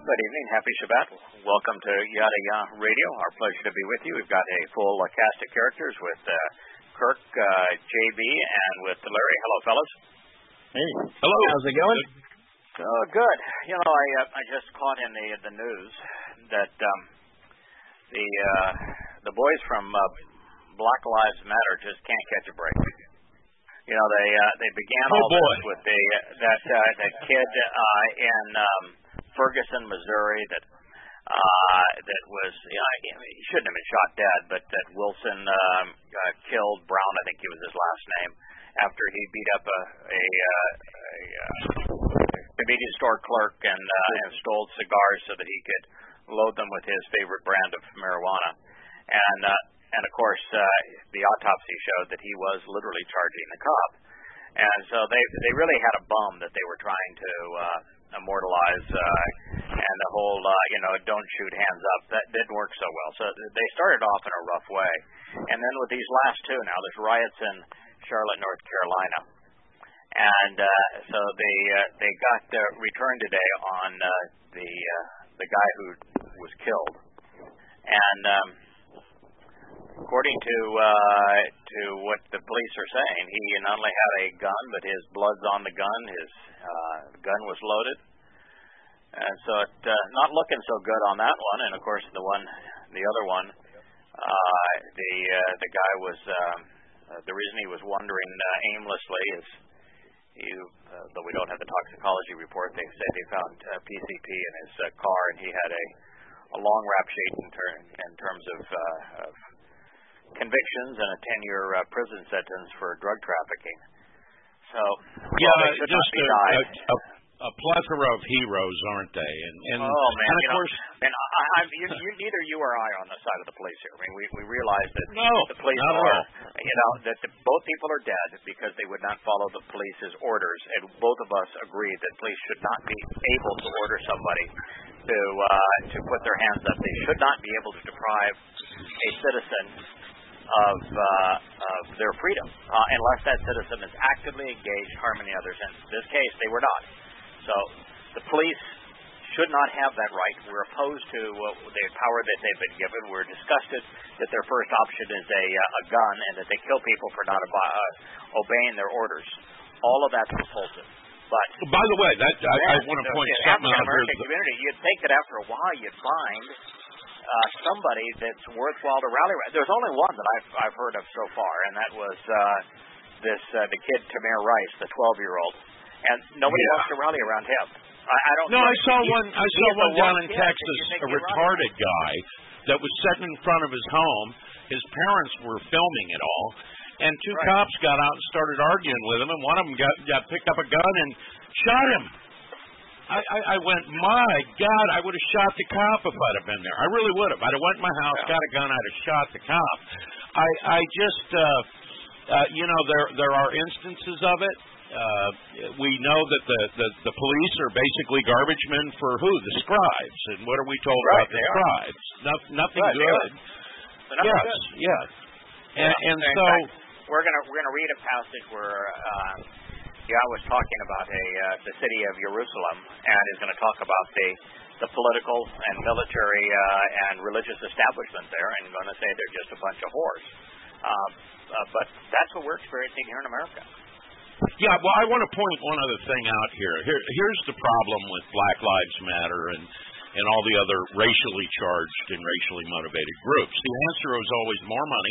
Good evening. Happy Shabbat. Welcome to Yada Yah Radio. Our pleasure to be with you. We've got a full cast of characters with Kirk, JB, and with Larry. Hello, fellas. Hey. Hello. How's it going? Oh, good. You know, I just caught in the news that the boys from Black Lives Matter just can't catch a break. You know, they began all this with that kid in Ferguson, Missouri, that was, he shouldn't have been shot dead, but that Wilson killed Brown, I think he was his last name, after he beat up a convenience store clerk and stole cigars so that he could load them with his favorite brand of marijuana. And of course, the autopsy showed that he was literally charging the cop. And so they really had a bum that they were trying to immortalize, and the whole, don't shoot, hands up, that didn't work so well. So they started off in a rough way. And then with these last two now, there's riots in Charlotte, North Carolina. And so they got returned today on the guy who was killed. And according to what the police are saying, he not only had a gun, but his blood's on the gun. His gun was loaded, and so it's not looking so good on that one. And of course, the other one, the guy was the reason he was wandering aimlessly is though we don't have the toxicology report, they said they found PCP in his car, and he had a long rap sheet in terms of convictions and a 10-year prison sentence for drug trafficking. So just a plethora of heroes, aren't they? And oh man, and of course, neither you or I on the side of the police here. I mean, we realize that the police are, that both people are dead because they would not follow the police's orders, and both of us agree that police should not be able to order somebody to put their hands up. They should not be able to deprive a citizen of their freedom unless that citizen is actively engaged harming others. In this case, they were not. So the police should not have that right. We're opposed to the power that they've been given. We're disgusted that their first option is a gun and that they kill people for not obeying their orders. All of that's repulsive. But by the way, I want to point something out here. African community, you'd think that after a while you'd find somebody that's worthwhile to rally around. There's only one that I've heard of so far, and that was the kid Tamir Rice, the 12-year-old, and nobody wants to rally around him. I don't. No, I saw one down in Texas, a retarded guy that was sitting in front of his home. His parents were filming it all, and two cops got out and started arguing with him, and one of them picked up a gun and shot him. I went, my God, I would have shot the cop if I'd have been there. I really would have. I'd have went in my house, got a gun, I'd have shot the cop. I just, there are instances of it. We know that the police are basically garbage men for who? The scribes. And what are we told about the scribes? Nothing good. Yes. And so we're gonna read a passage where Yah was talking about the city of Jerusalem, and is going to talk about the political and military and religious establishment there, and going to say they're just a bunch of whores. But that's what we're experiencing here in America. Yeah, well, I want to point one other thing out here. Here's the problem with Black Lives Matter and all the other racially charged and racially motivated groups. The answer is always more money.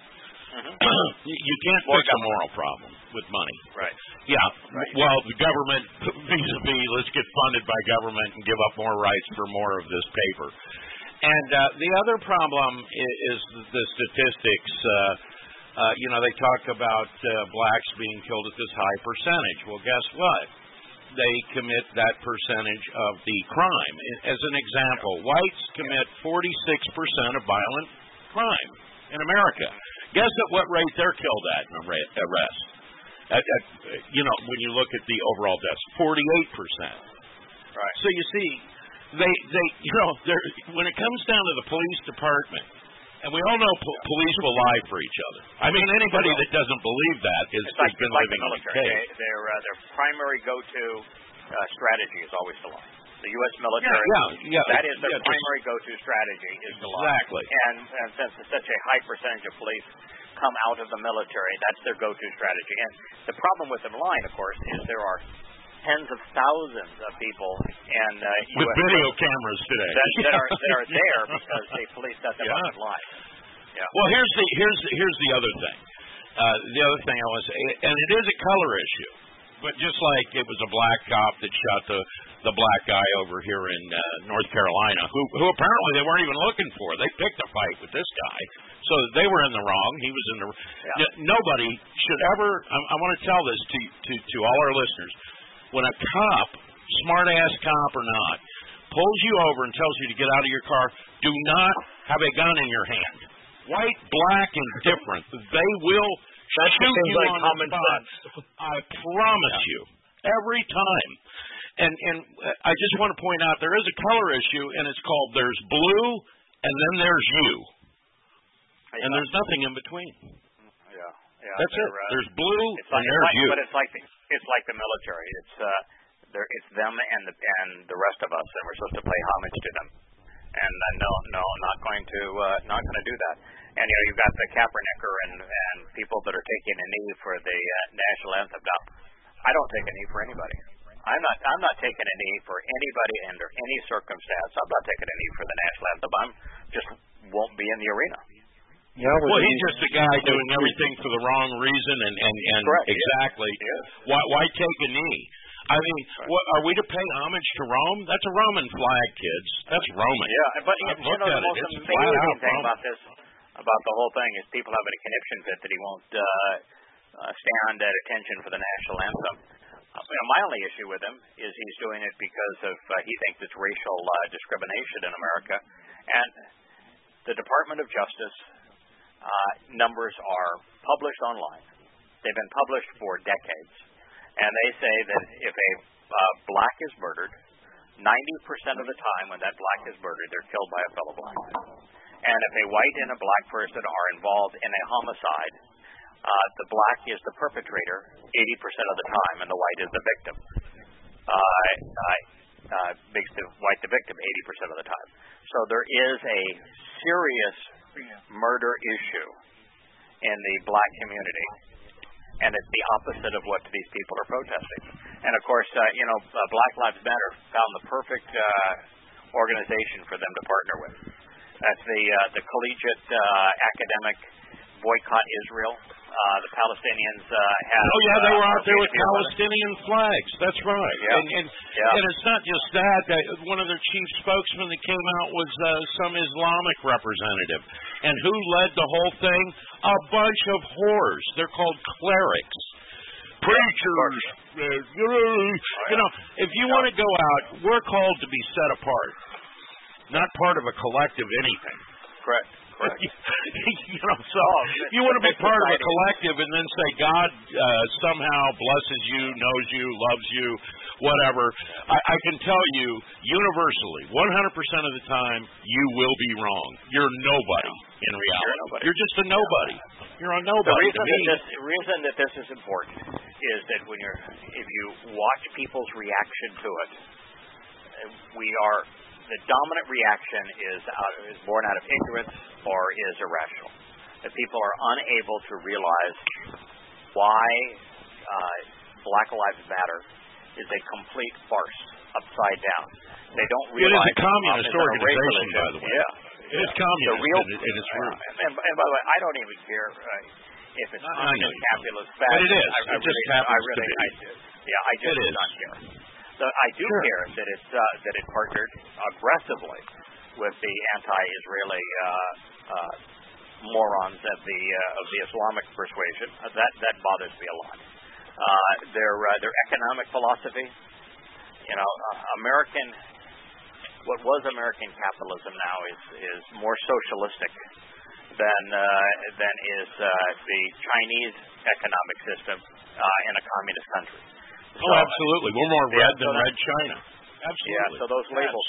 You can't fix a moral problem with money. Right. Yeah. Right. Well, the government, vis-a-vis, let's get funded by government and give up more rights for more of this paper. And the other problem is the statistics. They talk about blacks being killed at this high percentage. Well, guess what? They commit that percentage of the crime. As an example, whites commit 46% of violent crime in America. Guess at what rate they're killed at in arrest? When you look at the overall deaths, 48%. Right. So you see, when it comes down to the police department, and we all know police will lie for each other. I mean, anybody that doesn't believe that has been living in a cave. Their primary go-to strategy is always to lie. The U.S. military, that is their primary go-to strategy, is to lie. Exactly. And since such a high percentage of police come out of the military, that's their go-to strategy. And the problem with them lying, of course, is there are tens of thousands of people and with video cameras today that are there because the police set them up and lie. Yeah. Well, here's the other thing. The other thing I want to say, and it is a color issue, but just like it was a black cop that shot the black guy over here in North Carolina, who apparently they weren't even looking for. They picked a fight with this guy, so they were in the wrong. He was in the. Nobody should ever. I want to tell this to all our listeners. When a cop, smart-ass cop or not, pulls you over and tells you to get out of your car, do not have a gun in your hand. White, black, indifferent. They will shoot you like on common the spot. sense. I promise you. Every time. And I just want to point out there is a color issue, and it's called there's blue, and then there's you. And there's nothing in between. Yeah, that's it. There's blue, and there's you. But it's like the military. It's them and the rest of us, and we're supposed to pay homage to them. And no, not going to do that. And you've got the Kaepernicker and people that are taking a knee for the national anthem. Now, I don't take a knee for anybody. I'm not taking a knee for anybody under any circumstance. I'm not taking a knee for the national anthem. I'm just won't be in the arena. Yeah, well, he's just a guy doing everything for the wrong reason, and correct, exactly. Yes. Why take a knee? I mean, are we to pay homage to Rome? That's a Roman flag, kids. That's Roman. Yeah, but the most amazing thing about the whole thing is people having a conniption fit that he won't stand at attention for the national anthem. My only issue with him is he's doing it because of he thinks it's racial discrimination in America, and the Department of Justice numbers are published online. They've been published for decades. And they say that if a black is murdered, 90% of the time when that black is murdered, they're killed by a fellow black. And if a white and a black person are involved in a homicide, the black is the perpetrator 80% of the time, and the white is the victim. Makes the white the victim 80% of the time. So there is a serious murder issue in the black community, and it's the opposite of what these people are protesting. And of course, Black Lives Matter found the perfect organization for them to partner with. That's the collegiate academic boycott Israel. The Palestinians have. Oh yeah, they were out there with Palestinian flags. That's right. Yeah. And it's not just that. One of their chief spokesmen that came out was some Islamic representative. And who led the whole thing? A bunch of whores. They're called clerics. Preachers. If you want to go out, we're called to be set apart, not part of a collective anything. Correct. So you want to be part of a collective and then say God somehow blesses you, knows you, loves you, whatever. I can tell you universally, 100% of the time, you will be wrong. You're nobody in reality. You're just a nobody. You're a nobody. The reason that this is important is that if you watch people's reaction to it, the dominant reaction is born out of ignorance or is irrational. That people are unable to realize why Black Lives Matter is a complete farce, upside down. They don't realize it is a communist organization, by the way. Yeah. It is communist, and it's real. And by the way, I don't even care if it's communist, capitalist, fascist. But it is. It just happens to be. I just do not care. I do care that it partnered aggressively with the anti-Israeli morons of the Islamic persuasion. That bothers me a lot. Their economic philosophy, what was American capitalism now is more socialistic than is the Chinese economic system in a communist country. Absolutely. We're more red than Red China. Absolutely. Yeah, so those labels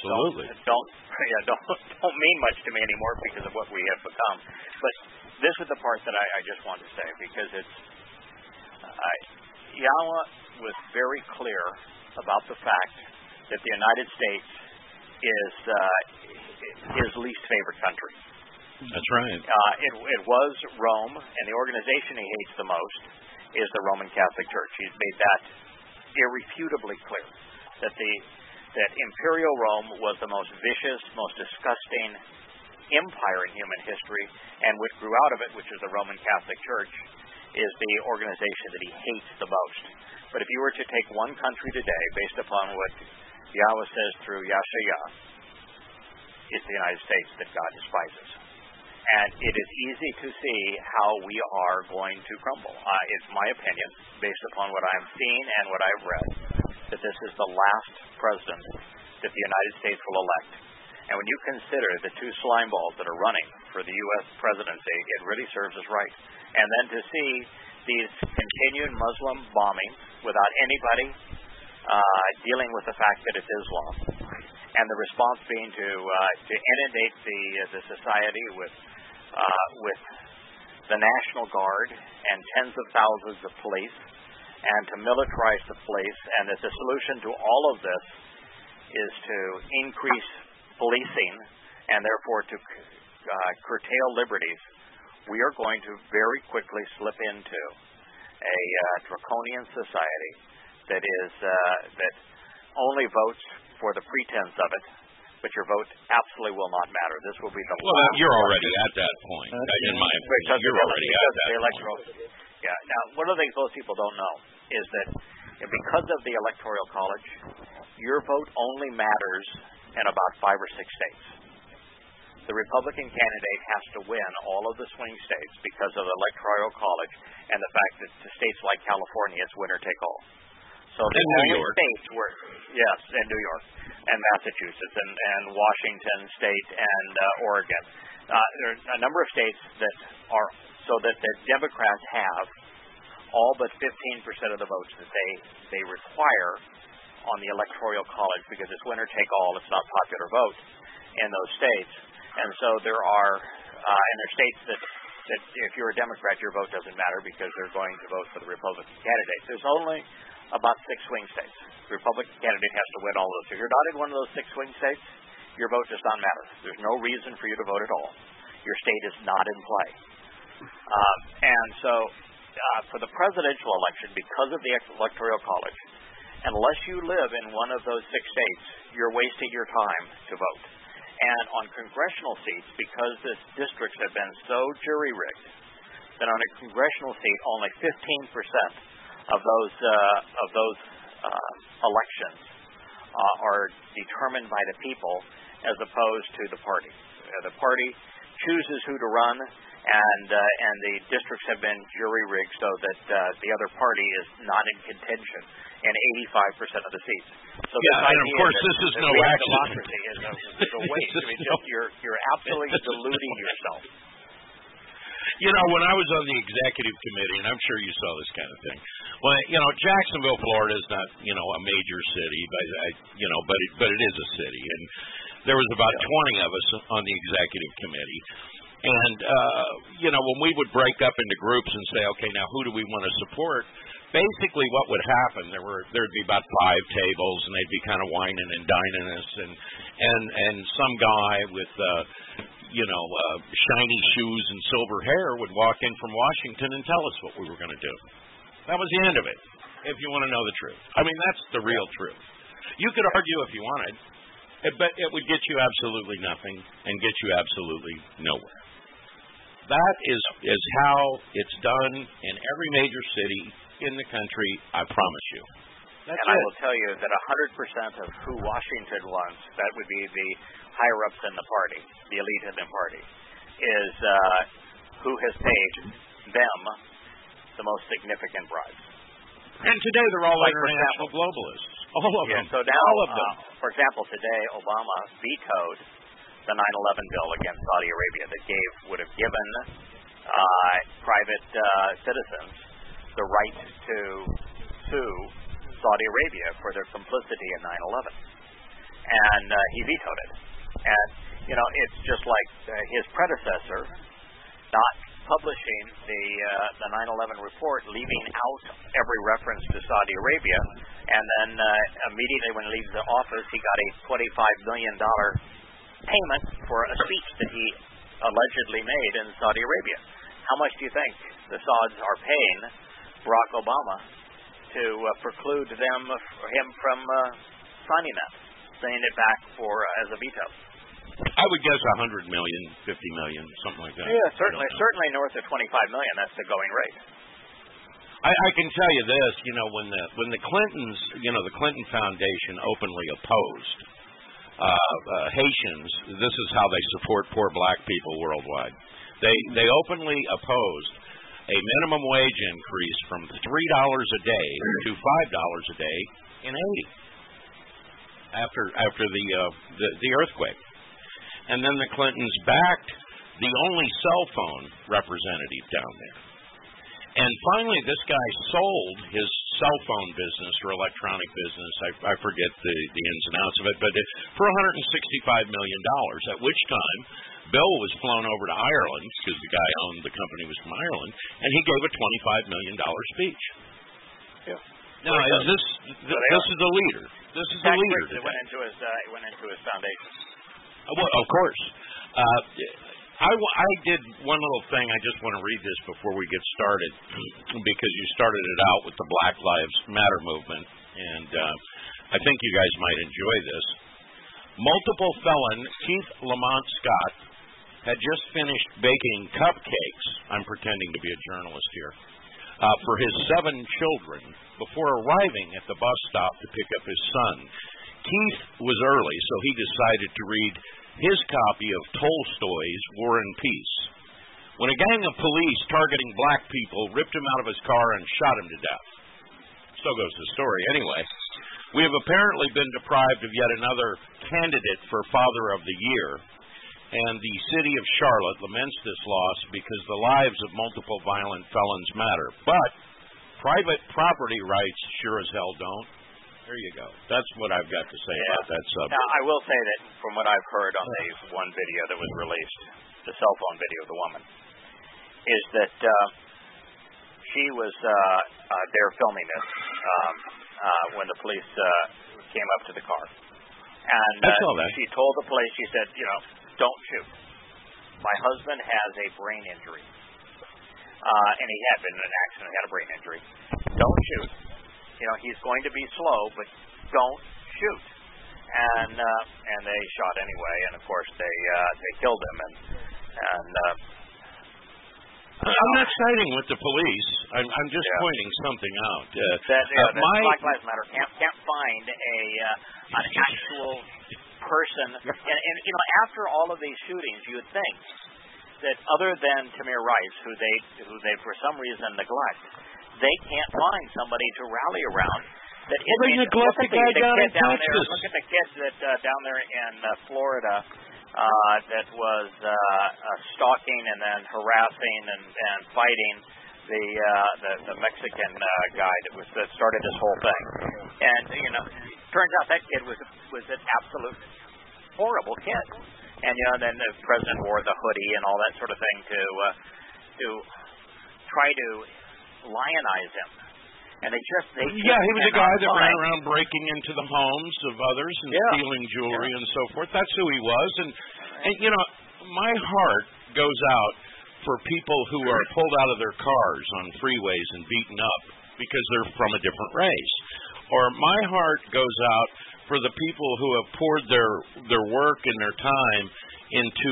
don't mean much to me anymore because of what we have become. But this is the part that I just want to say, because Yahweh was very clear about the fact that the United States is his least favorite country. That's right. It was Rome, and the organization he hates the most is the Roman Catholic Church. He's made that irrefutably clear, that Imperial Rome was the most vicious, most disgusting empire in human history, and what grew out of it, which is the Roman Catholic Church, is the organization that he hates the most. But if you were to take one country today, based upon what Yahweh says through Yashayah, it's the United States that God despises. And it is easy to see how we are going to crumble. It's my opinion, based upon what I'm seeing and what I've read, that this is the last president that the United States will elect. And when you consider the two slime balls that are running for the U.S. presidency, it really serves us right. And then to see these continued Muslim bombings without anybody dealing with the fact that it's Islam, and the response being to inundate the society with the National Guard and tens of thousands of police, and to militarize the police, and that the solution to all of this is to increase policing and therefore to curtail liberties, we are going to very quickly slip into a draconian society that only votes for the pretense of it, but your vote absolutely will not matter. This will be the last. You're already at that point, in my opinion. You're already at that point. Yeah. Now, one of the things most people don't know is that because of the Electoral College, your vote only matters in about 5 or 6 states. The Republican candidate has to win all of the swing states because of the Electoral College and the fact that the states like California, it's winner take all. So the only states where, yes, and New York, and Massachusetts, and Washington State, and Oregon. There are a number of states that are so that the Democrats have all but 15% of the votes that they require on the Electoral College, because it's winner take all, it's not popular vote in those states. And so there are states that if you're a Democrat, your vote doesn't matter because they're going to vote for the Republican candidate. There's only about 6 swing states. The Republican candidate has to win all of those. If you're not in one of those 6 swing states, your vote does not matter. There's no reason for you to vote at all. Your state is not in play. And so for the presidential election, because of the Electoral College, unless you live in one of those 6 states, you're wasting your time to vote. And on congressional seats, because the districts have been so jury-rigged, that on a congressional seat, only 15% of those elections are determined by the people, as opposed to the party. The party chooses who to run, and the districts have been jury-rigged so that the other party is not in contention in 85% of the seats. So and of course this is no accident. Democracy is a waste. I mean, you're absolutely deluding yourself. You know, when I was on the executive committee, and I'm sure you saw this kind of thing. Well, you know, Jacksonville, Florida is not, you know, a major city, but it is a city, and there was about 20 of us on the executive committee. And you know, when we would break up into groups and say, okay, now who do we want to support? Basically, what would happen? There'd be about 5 tables, and they'd be kind of whining and dining us, and some guy with shiny shoes and silver hair would walk in from Washington and tell us what we were going to do. That was the end of it. If you want to know the truth, I mean, that's the real truth. You could argue if you wanted, but it would get you absolutely nothing and get you absolutely nowhere. That is how it's done in every major city in the country, I promise you. I will tell you that 100% of who Washington wants, that would be the higher-ups in the party, the elite in the party, is who has paid them the most significant bribes. And today they're all international globalists. All of them. So now, all of them. For example, today Obama vetoed the 9/11 bill against Saudi Arabia that would have given private citizens the right to sue Saudi Arabia for their complicity in 9/11, and he vetoed it. And you know, it's just like his predecessor not publishing the 9/11 report, leaving out every reference to Saudi Arabia, and then immediately when he leaves the office, he got a $25 million payment for a speech that he allegedly made in Saudi Arabia. How much do you think the Sauds are paying Barack Obama to preclude him from signing that, sending it back as a veto? I would guess 100 million, 50 million, something like that. Yeah, certainly north of 25 million. That's the going rate. I can tell you this, when the Clintons, the Clinton Foundation openly opposed Haitians, this is how they support poor black people worldwide. They openly opposed a minimum wage increase from $3 a day to $5 a day in Haiti after the earthquake. And then the Clintons backed the only cell phone representative down there. And finally, this guy sold his cell phone business or electronic business, I forget the ins and outs of it, but for $165 million, at which time Bill was flown over to Ireland, because the guy owned the company was from Ireland, and he gave a $25 million speech. Yeah. Now, this is the leader. This is the leader. It went into his foundation. Well, of course. I did one little thing. I just want to read this before we get started, because you started it out with the Black Lives Matter movement, and I think you guys might enjoy this. Multiple felon Keith Lamont Scott had just finished baking cupcakes, I'm pretending to be a journalist here, for his 7 children before arriving at the bus stop to pick up his son. Keith was early, so he decided to read his copy of Tolstoy's War and Peace, when a gang of police targeting black people ripped him out of his car and shot him to death. So goes the story. Anyway, we have apparently been deprived of yet another candidate for Father of the Year, and the city of Charlotte laments this loss because the lives of multiple violent felons matter. But private property rights sure as hell don't. There you go. That's what I've got to say about that subject. Now, I will say that from what I've heard on the one video that was released, the cell phone video of the woman, is that she was there filming this when the police came up to the car. And she told the police, she said, don't shoot. My husband has a brain injury. And he had been in an accident, had a brain injury. Don't shoot. He's going to be slow, but don't shoot. And they shot anyway, and of course they killed him. I'm not siding with the police. I'm just pointing something out. Black Lives Matter can't find an actual person. And after all of these shootings, you would think that other than Tamir Rice, who they for some reason neglect, they can't find somebody to rally around. They neglect the guy down in Texas. Look at the kid that down there in Florida that was stalking and then harassing and fighting the Mexican guy that started this whole thing. And turns out that kid was an absolute horrible kid. And then the president wore the hoodie and all that sort of thing to try to lionize him. And they he was a guy that ran around breaking into the homes of others and stealing jewelry and so forth. That's who he was. And my heart goes out for people who are pulled out of their cars on freeways and beaten up because they're from a different race. Or my heart goes out for the people who have poured their work and their time into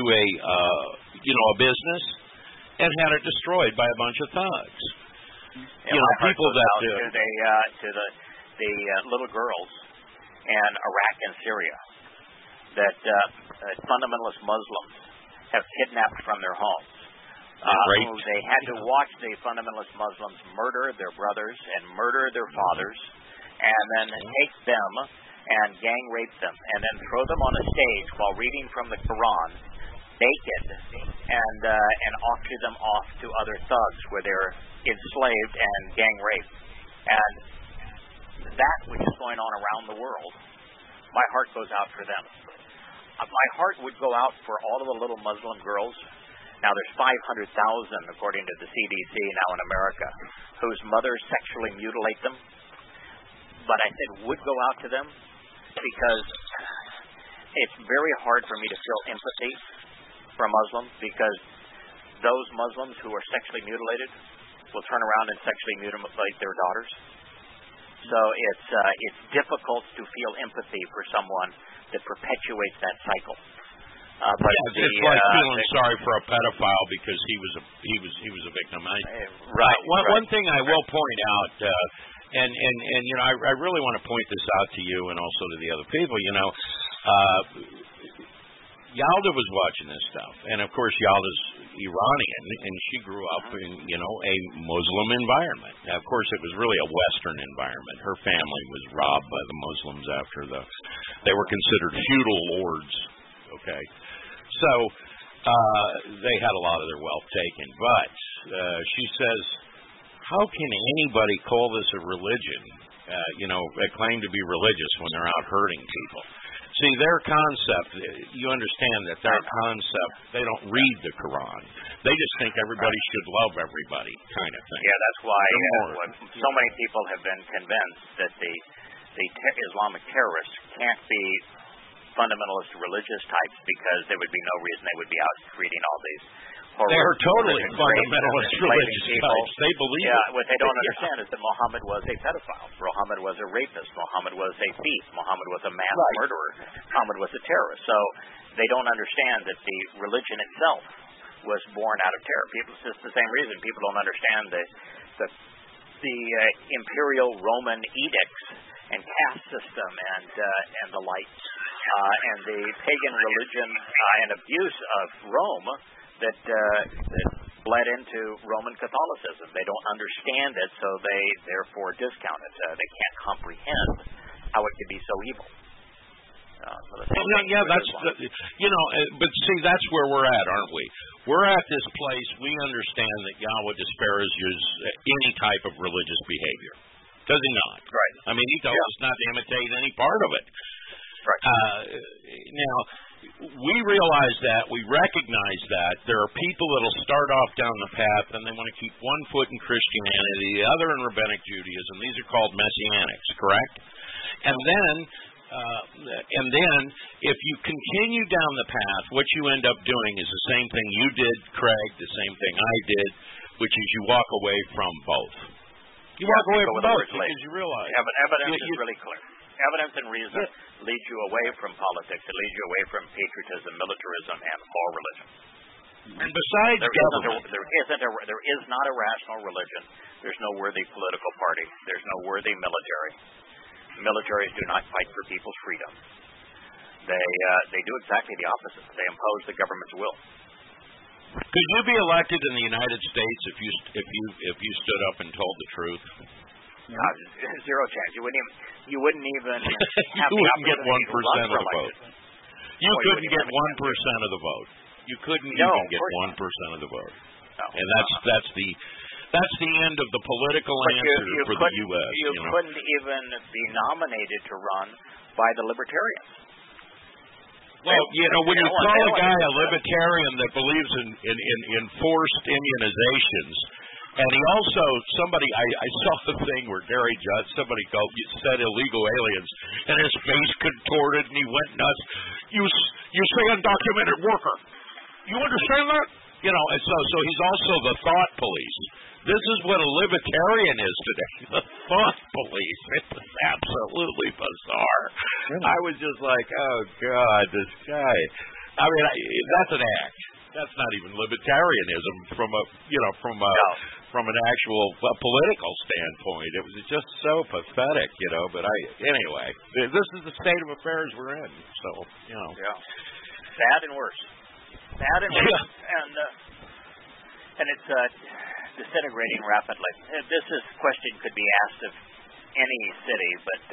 a business and had it destroyed by a bunch of thugs. People that to the little girls in Iraq and Syria that fundamentalist Muslims have kidnapped from their homes. They had to watch the fundamentalist Muslims murder their brothers and murder their fathers, and then take them and gang rape them, and then throw them on a stage while reading from the Quran, naked, and auction them off to other thugs where they're enslaved and gang raped. And that which is going on around the world, my heart goes out for them. My heart would go out for all of the little Muslim girls Now, there's 500,000, according to the CDC now in America, whose mothers sexually mutilate them. But I said would go out to them because it's very hard for me to feel empathy for a Muslim, because those Muslims who are sexually mutilated will turn around and sexually mutilate their daughters. So it's difficult to feel empathy for someone that perpetuates that cycle. But it's like feeling sorry for a pedophile because he was a victim. Right. One thing I will point out, and you know, I really want to point this out to you and also to the other people. You know, Yalda was watching this stuff, and of course Yalda's Iranian, and she grew up in, you know, a Muslim environment. Now, of course, it was really a Western environment. Her family was robbed by the Muslims after they were considered feudal lords. Okay, so they had a lot of their wealth taken. But she says, how can anybody call this a religion? You know, claim to be religious when they're out hurting people? See, their concept, you understand that their concept, they don't read the Quran. They just think everybody should love everybody, kind of thing. Yeah, that's why so many people have been convinced that the Islamic terrorists can't be fundamentalist religious types, because there would be no reason they would be out treating all these horrible. They're totally fundamentalist religious types. They believe it. What they don't understand is that Muhammad was a pedophile. Muhammad was a rapist. Muhammad was a thief. Muhammad was a mass murderer. Muhammad was a terrorist. So they don't understand that the religion itself was born out of terror. It's just the same reason people don't understand the imperial Roman edicts and caste system and the like, and the pagan religion and abuse of Rome that bled into Roman Catholicism. They don't understand it, so they therefore discount it. They can't comprehend how it could be so evil. But see, that's where we're at, aren't we? We're at this place. We understand that Yahweh disparages any type of religious behavior. Does he not? Right. I mean, he tells us not to imitate any part of it. Right. Now, we realize that. We recognize that. There are people that will start off down the path and they want to keep one foot in Christianity, the other in Rabbinic Judaism. These are called Messianics, correct? And then, if you continue down the path, what you end up doing is the same thing you did, Craig, the same thing I did, which is you walk away from both. You walk away from both because you realize. Evidence is really clear. Evidence and reason leads you away from politics. It leads you away from patriotism, militarism, and all religion. And besides government, there is not a rational religion. There's no worthy political party. There's no worthy military. Militaries do not fight for people's freedom. They do exactly the opposite. They impose the government's will. Could you be elected in the United States if you stood up and told the truth? Zero chance. You wouldn't even have you wouldn't get 1% of the vote. You couldn't get 1% of the vote. You couldn't even get 1% of the vote. No, and that's the end of the political answer for the U.S. You couldn't even be nominated to run by the libertarians. Well, when you call a guy a libertarian that believes in forced immunizations, and he also, I saw the thing where Gary Judd, somebody said illegal aliens, and his face contorted, and he went nuts. You say undocumented worker. You understand that? And so he's also the thought police. This is what a libertarian is today, the thought police. It was absolutely bizarre. Really? I was just like, oh, God, this guy. I mean, that's an act. That's not even libertarianism from an actual political standpoint. It was just so pathetic, But anyway, this is the state of affairs we're in. So, Yeah. Bad and worse. Bad and worse. And it's disintegrating rapidly. This question could be asked of any city, but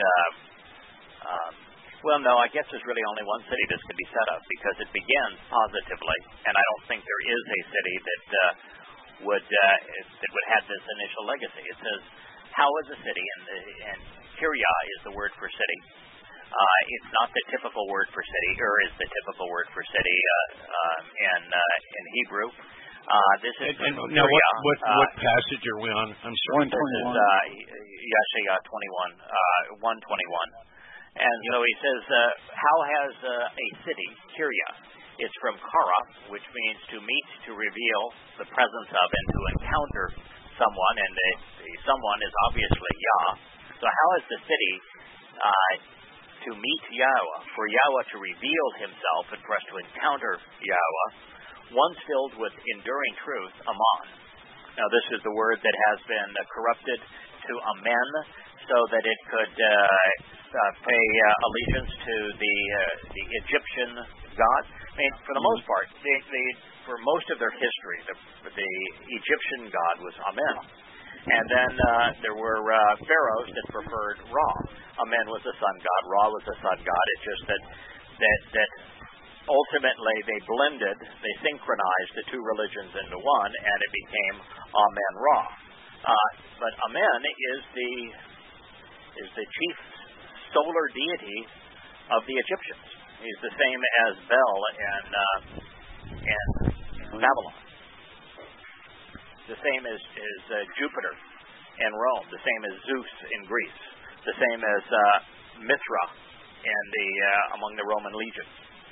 no, I guess there's really only one city this could be said of, because it begins positively, and I don't think there is a city that would have this initial legacy. It says, how is a city? And Kirya is the word for city. It's not the typical word for city, or is the typical word for city in Hebrew. This is now what passage are we on? I'm sorry. 121. This is Yeshaya 121. And so he says, how has a city, Kiryah, it's from Kara, which means to meet, to reveal the presence of, and to encounter someone, and the someone is obviously Yah. So how is the city to meet Yahweh, for Yahweh to reveal himself and for us to encounter Yahweh, once filled with enduring truth, Aman. Now this is the word that has been corrupted to Amen, so that it could pay allegiance to the Egyptian god. I mean, for the most part, for most of their history, the Egyptian god was Amen. And then there were pharaohs that preferred Ra. Amen was the sun god, Ra was the sun god. It's just that ultimately they blended, they synchronized the two religions into one, and it became Amen Ra. But Amen is the chief solar deity of the Egyptians. He's the same as Bel in Babylon. The same as Jupiter in Rome. The same as Zeus in Greece. The same as Mithra among the Roman legions.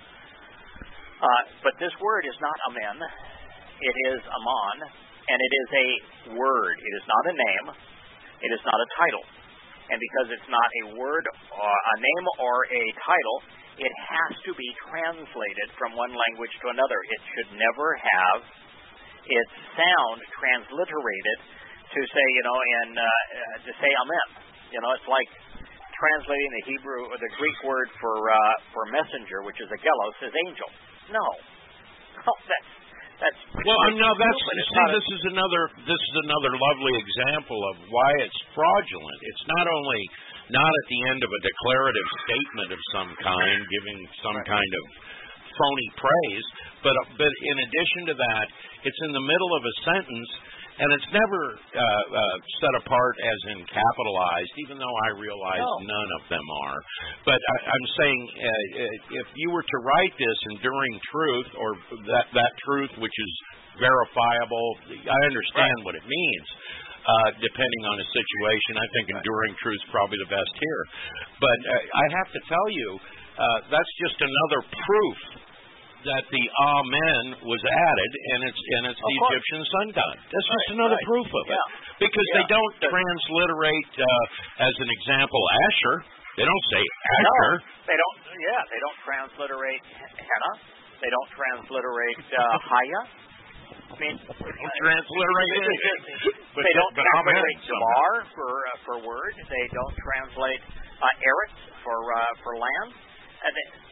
But this word is not Amen. It is Aman, and it is a word. It is not a name. It is not a title. And because it's not a word, a name, or a title, it has to be translated from one language to another. It should never have its sound transliterated to say, to say Amen. It's like translating the Hebrew or the Greek word for messenger, which is agelos, as angel. No, that's this is another lovely example of why it's fraudulent. It's not only not at the end of a declarative statement of some kind, giving some kind of phony praise, but in addition to that, it's in the middle of a sentence, and it's never set apart as in capitalized, even though I realize none of them are. But I'm saying if you were to write this enduring truth, or that truth which is verifiable, I understand what it means. Depending on the situation, I think enduring truth is probably the best here. But I have to tell you, that's just another proof that the Amen was added, and it's the Egyptian sun god. That's just another proof of it. Because they don't transliterate, as an example, Asher. They don't say Asher. No, they don't. Yeah, they don't transliterate Henna. They don't transliterate Haya. I mean, transliterate anything. They don't translate Jamar for word. They don't translate Eretz for land. And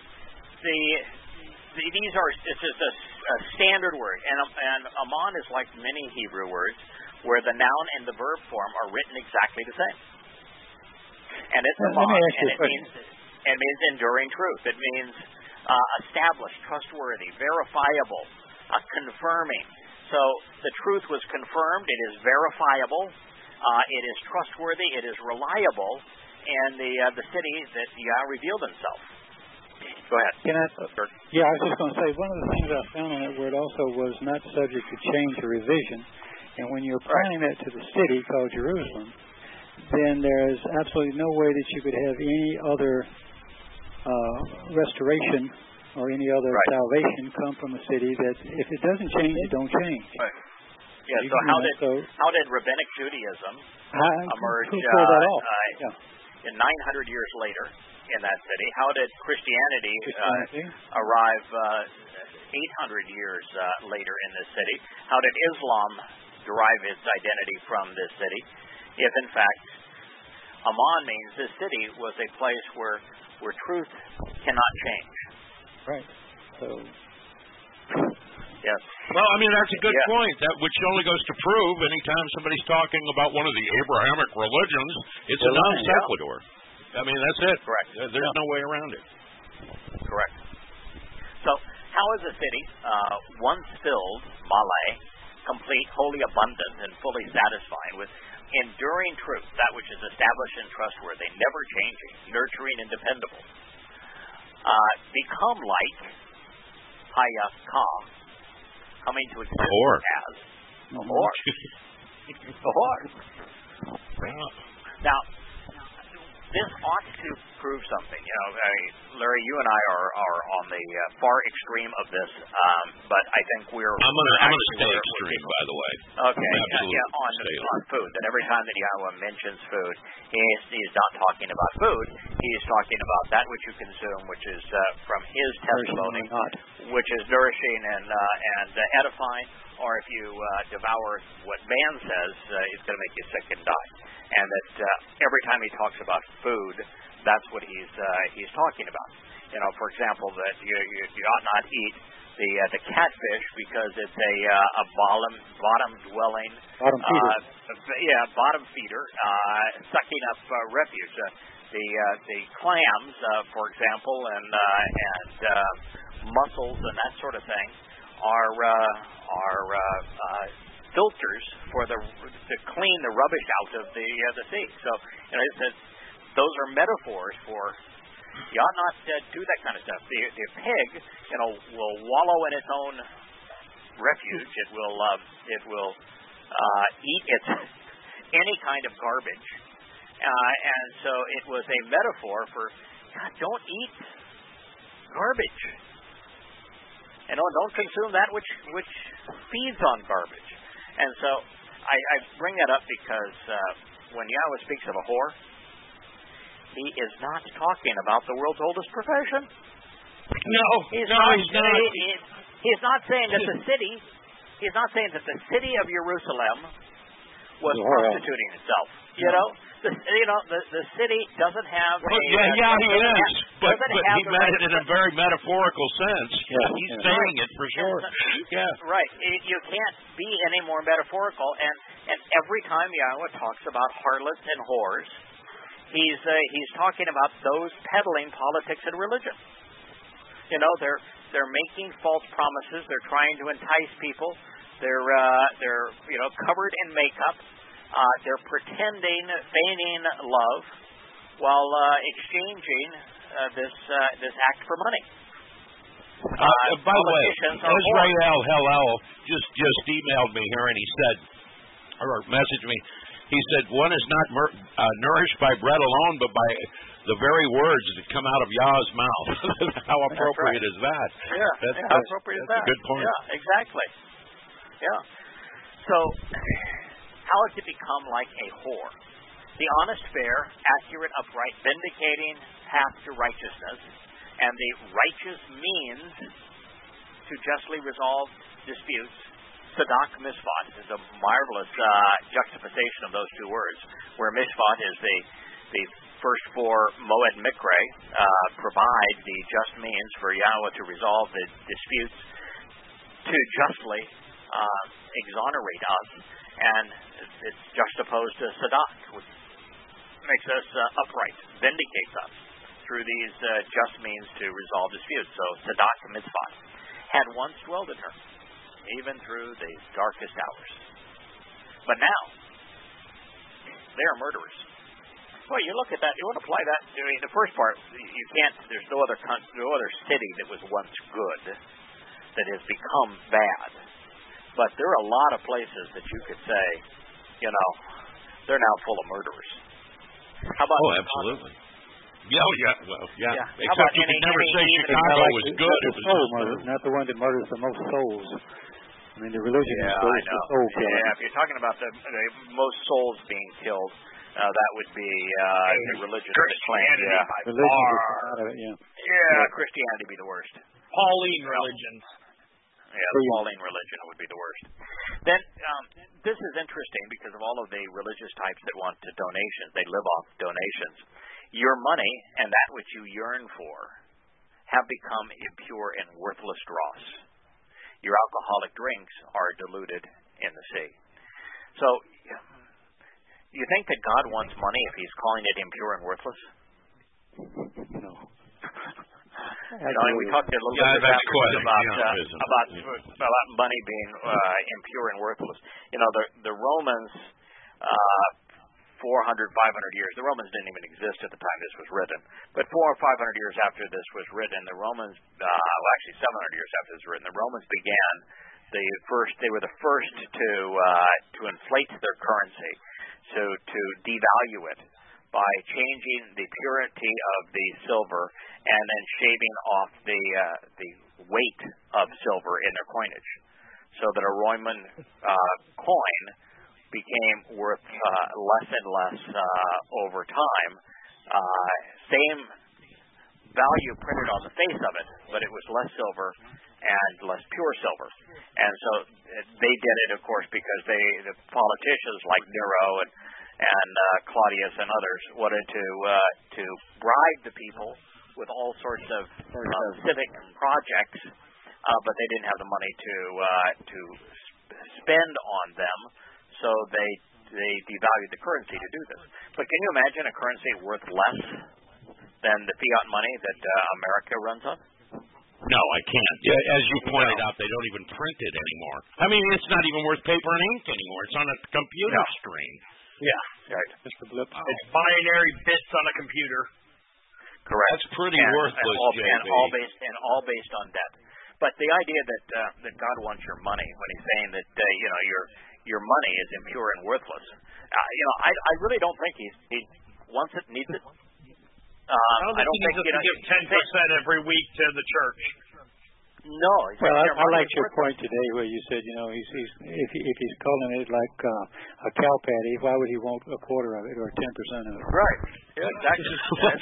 it's just a standard word, and Aman is like many Hebrew words, where the noun and the verb form are written exactly the same. And it's Aman, and it means enduring truth. It means established, trustworthy, verifiable, confirming. So the truth was confirmed. It is verifiable. It is trustworthy. It is reliable. And the city that Yah revealed himself. Go ahead. I was just going to say, one of the things I found on it where it also was not subject to change or revision, and when you're applying that to the city called Jerusalem, then there is absolutely no way that you could have any other restoration or any other salvation come from a city that if it doesn't change, it don't change. Right. Yeah, how did Rabbinic Judaism emerge in 900 years later in that city? How did Christianity arrive 800 years later in this city? How did Islam derive its identity from this city? If, in fact, Aman means this city was a place where truth cannot change. Right. So... Yes. Well, I mean, that's a good point, which only goes to prove anytime somebody's talking about one of the Abrahamic religions, it's a non sequitur. I mean, that's it. Correct. There's no way around it. Correct. So, how is a city once filled, Malay, complete, wholly abundant, and fully satisfying with enduring truth, that which is established and trustworthy, never changing, nurturing, and dependable, become like Haya Ka, coming to existence whore. as a whore. A whore. Now, this ought to prove something. Larry, you and I are on the far extreme of this, but I think I'm gonna stay extreme, by the way. Okay, on food. And every time that Yahweh mentions food, he's not talking about food. He's talking about that which you consume, which is from his testimony, which is nourishing and edifying. Or if you devour what man says, it's going to make you sick and die. And that every time he talks about food, that's what he's talking about. For example, that you ought not eat the catfish because it's a bottom dwelling bottom feeder sucking up refuse. The clams, for example, and mussels and that sort of thing are filters to clean the rubbish out of the sea. So it says those are metaphors for you ought not do that kind of stuff. The pig, will wallow in its own refuge. It will eat any kind of garbage, and so it was a metaphor for God. Don't eat garbage. Don't consume that which feeds on garbage. And so I bring that up because when Yahweh speaks of a whore, he is not talking about the world's oldest profession. No, he's not. He's not saying that the city. He's not saying that the city of Jerusalem was prostituting itself. The city doesn't have. He is, but he meant it in a very metaphorical sense. Yeah, he's saying it for sure. Yeah, right. You can't be any more metaphorical. And every time Yahweh talks about harlots and whores, he's talking about those peddling politics and religion. They're making false promises. They're trying to entice people. They're covered in makeup. They're pretending, feigning love, while exchanging this act for money. By the way, Israel Hillel just emailed me here, and he said, or messaged me. He said, one is not nourished by bread alone, but by the very words that come out of Yah's mouth. How appropriate is that? Yeah, how appropriate is that? That's a good point. Yeah, exactly. Yeah. So, how has it become like a whore? The honest, fair, accurate, upright, vindicating path to righteousness, and the righteous means to justly resolve disputes. Sadak Mishpat is a marvelous juxtaposition of those two words, where Mishpat is the first four Moed Mikre, provide the just means for Yahweh to resolve the disputes, to justly exonerate us, and it's juxtaposed to Sadak, which makes us upright, vindicates us through these just means to resolve disputes. So Sadak Mitzvah had once dwelled in her, even through the darkest hours. But now, they are murderers. Well, you look at that, you want to apply that. The first part, you can't, there's no other city that was once good that has become bad. But there are a lot of places that you could say, they're now full of murderers. How about absolutely. Except you could never say Chicago was good. It was soul murder, not the one that murders the most souls. I mean, the religion is the soul killing. Yeah, if you're talking about the most souls being killed, that would be the religion that claims. Christianity be the worst. Pauline religion. Yeah, the Pauline religion would be the worst. Then, this is interesting because of all of the religious types that want donations. They live off donations. Your money and that which you yearn for have become impure and worthless dross. Your alcoholic drinks are diluted in the sea. So, you think that God wants money if he's calling it impure and worthless? No. We talked a little bit about money being impure and worthless. The Romans, 400, 500 years, the Romans didn't even exist at the time this was written. But 400 or 500 years after this was written, the Romans, actually 700 years after this was written, the Romans began They were the first to inflate their currency, to devalue it by changing the purity of the silver and then shaving off the weight of silver in their coinage, so that a Roman coin became worth less and less over time. Same value printed on the face of it, but it was less silver and less pure silver. And so they did it, of course, because the politicians like Nero and Claudius and others wanted to bribe the people with all sorts of civic projects, but they didn't have the money to spend on them, so they devalued the currency to do this. But can you imagine a currency worth less than the fiat money that America runs on? No, I can't. As you pointed out, they don't even print it anymore. I mean, it's not even worth paper and ink anymore. It's on a computer screen. Yeah, right. Just a blip. It's binary bits on a computer. Correct. That's pretty worthless, and all based on debt. But the idea that God wants your money when He's saying that your money is impure and worthless, I really don't think He wants it, needs it. I don't think He needs to give 10% every week to the church. No. Well, I liked your point today where you said, if he's calling it like a cow patty, why would he want a quarter of it or 10% of it? Right. Yeah, exactly.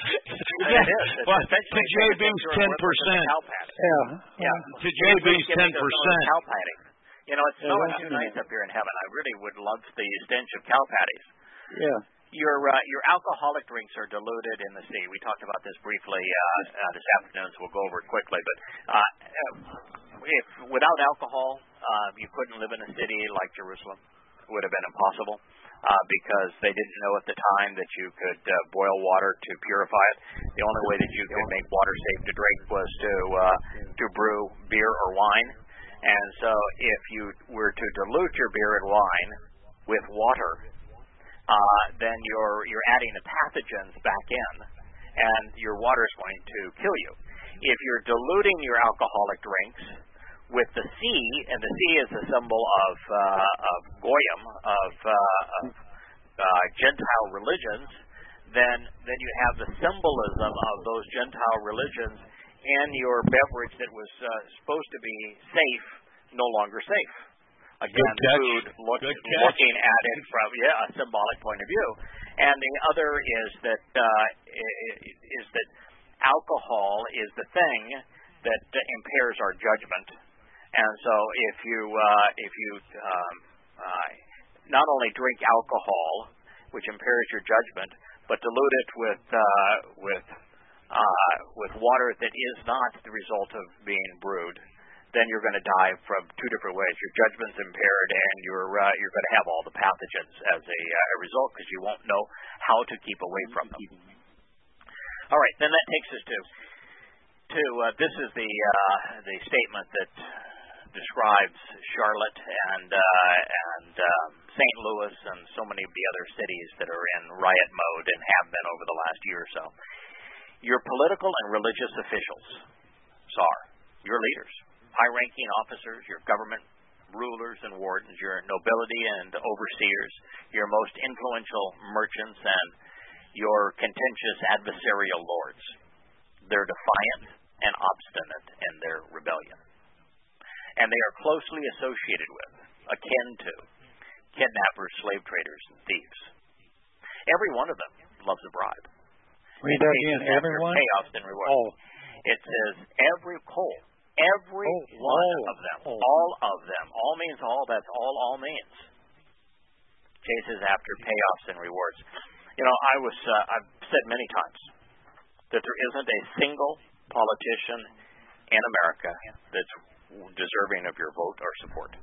To JB's 10%. Yeah. To JB's 10%. Cow patty. It's smelling too nice up here in heaven. I really would love the stench of cow patties. Yeah. Your alcoholic drinks are diluted in the sea. We talked about this briefly this afternoon, so we'll go over it quickly. But if without alcohol, you couldn't live in a city like Jerusalem. It would have been impossible because they didn't know at the time that you could boil water to purify it. The only way that you could make water safe to drink was to brew beer or wine. And so if you were to dilute your beer and wine with water, then you're adding the pathogens back in, and your water is going to kill you. If you're diluting your alcoholic drinks with the sea, and the sea is a symbol of goyim, of Gentile religions, then you have the symbolism of those Gentile religions in your beverage that was supposed to be safe, no longer safe. Again, food, looking at it from a symbolic point of view. And the other is that alcohol is the thing that impairs our judgment. And so if you not only drink alcohol, which impairs your judgment, but dilute it with water that is not the result of being brewed, then you're going to die from two different ways. Your judgment's impaired, and you're going to have all the pathogens as a result, because you won't know how to keep away from them. All right, then that takes us to this is the statement that describes Charlotte and St. Louis and so many of the other cities that are in riot mode and have been over the last year or so. Your political and religious officials, SAR, your leaders, high-ranking officers, your government rulers and wardens, your nobility and overseers, your most influential merchants, and your contentious adversarial lords. They're defiant and obstinate in their rebellion. And they are closely associated with, akin to, kidnappers, slave traders, and thieves. Every one of them loves a bribe. Read that again. Everyone? Payoffs and rewards. Oh. It says every one of them. All of them. All means all. That's all means. Chases after payoffs and rewards. I've said many times that there isn't a single politician in America that's deserving of your vote or support.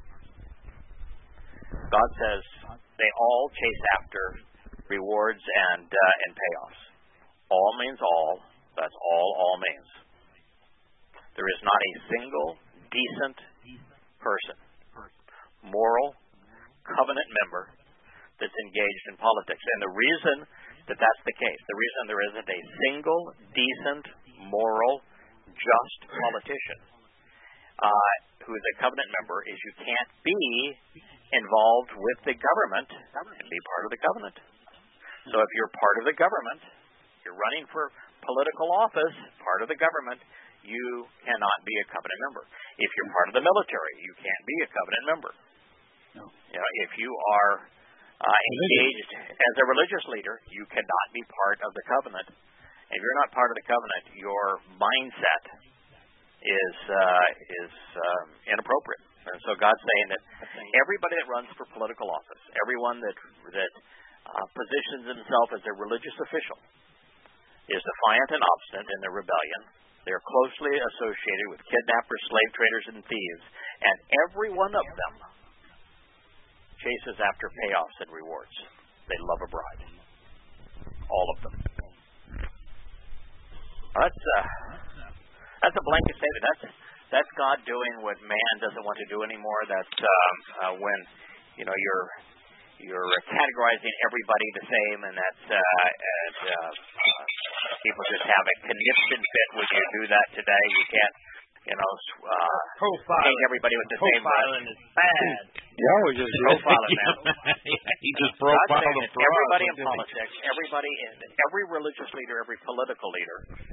God says they all chase after rewards and payoffs. All means all. That's all means. There is not a single decent person, moral, covenant member that's engaged in politics. And the reason that that's the case, the reason there isn't a single decent, moral, just politician who is a covenant member, is you can't be involved with the government and be part of the covenant. So if you're part of the government, you're running for political office, part of the government, you cannot be a covenant member. If you're part of the military, you can't be a covenant member. No. If you are engaged as a religious leader, you cannot be part of the covenant. If you're not part of the covenant, your mindset is inappropriate. And so God's saying that everybody that runs for political office, everyone that positions himself as a religious official, is defiant and obstinate in their rebellion. They are closely associated with kidnappers, slave traders, and thieves, and every one of them chases after payoffs and rewards. They love a bride. All of them. That's a blanket statement. That's God doing what man doesn't want to do anymore. That's when you're categorizing everybody the same, and that's people just have a conniption fit when you do that today. You can't, paint everybody with the same. Profiling is bad. Yeah, we just profiling, man. He just profiled them for everybody in politics, every religious leader, every political leader